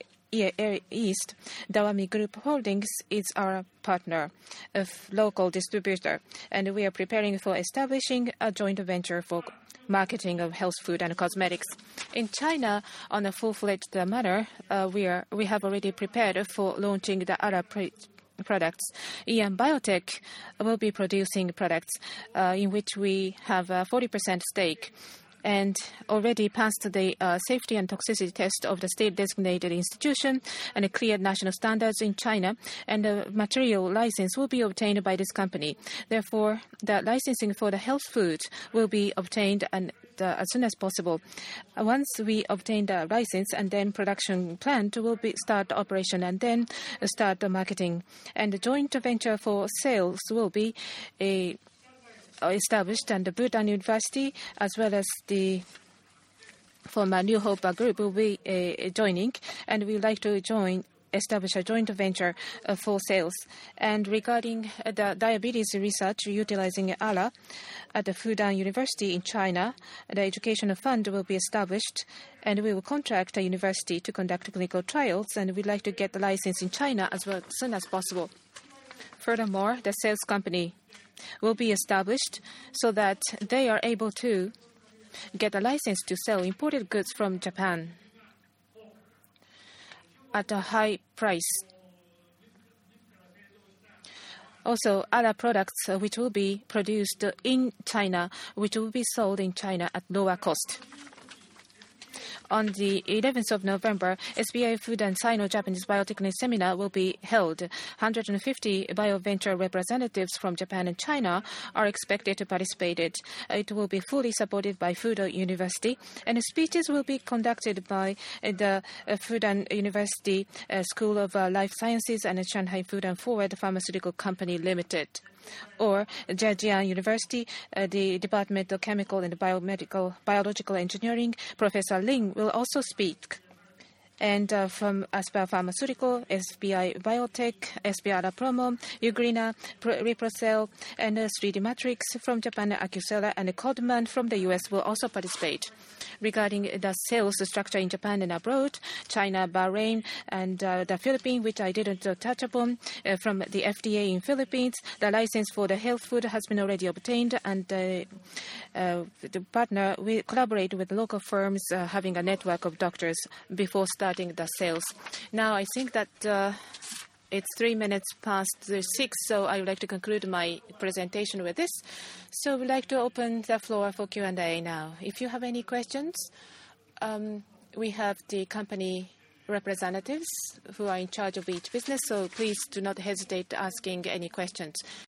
Speaker 3: East. Dawami Group Holdings is our partner, a local distributor, and we are preparing for establishing a joint venture for marketing of health food and cosmetics. In China, on a full-fledged manner, uh, we are we have already prepared for launching the ALA pre- products. Ian Biotech will be producing products uh, in which we have a forty percent stake, and already passed the uh, safety and toxicity test of the state-designated institution and cleared national standards in China, and the material license will be obtained by this company. Therefore, the licensing for the health food will be obtained and uh, as soon as possible. Uh, once we obtain the license, and then production plant will be start operation, and then start the marketing. And the joint venture for sales will be a established, and the Bhutan University as well as the former New Hope Group will be uh, joining, and we would like to join establish a joint venture uh, for sales. And regarding uh, the diabetes research utilizing ALA at the Fudan University in China, the educational fund will be established, and we will contract a university to conduct clinical trials, and we'd like to get the license in China as well as soon as possible. Furthermore, the sales company will be established so that they are able to get a license to sell imported goods from Japan at a high price. Also, other products uh, which will be produced in China, which will be sold in China at lower cost. On the eleventh of November, S B I Food and Sino-Japanese Biotechnology Seminar will be held. one hundred fifty bioventure representatives from Japan and China are expected to participate. It will be fully supported by Fudan University, and speeches will be conducted by the Fudan University School of Life Sciences and Shanghai Food and Forward Pharmaceutical Company Limited. Or Zhejiang University, uh, the Department of Chemical and Biomedical Biological Engineering, Professor Ling will also speak. And uh, from Aspire Pharmaceutical, S B I Biotech, S B I Promo, Eugrina, Reprocel, and uh, three D Matrix from Japan, Acusella, and Codman from the U S will also participate. Regarding the sales structure in Japan and abroad, China, Bahrain, and uh, the Philippines, which I didn't uh, touch upon, uh, from the F D A in Philippines, the license for the health food has been already obtained, and uh, uh, the partner, we collaborate with local firms uh, having a network of doctors before starting the sales. Now, I think that uh, it's three minutes past six, so I would like to conclude my presentation with this. So we'd like to open the floor for Q and A now. If you have any questions, um, we have the company representatives who are in charge of each business, so please do not hesitate asking any questions.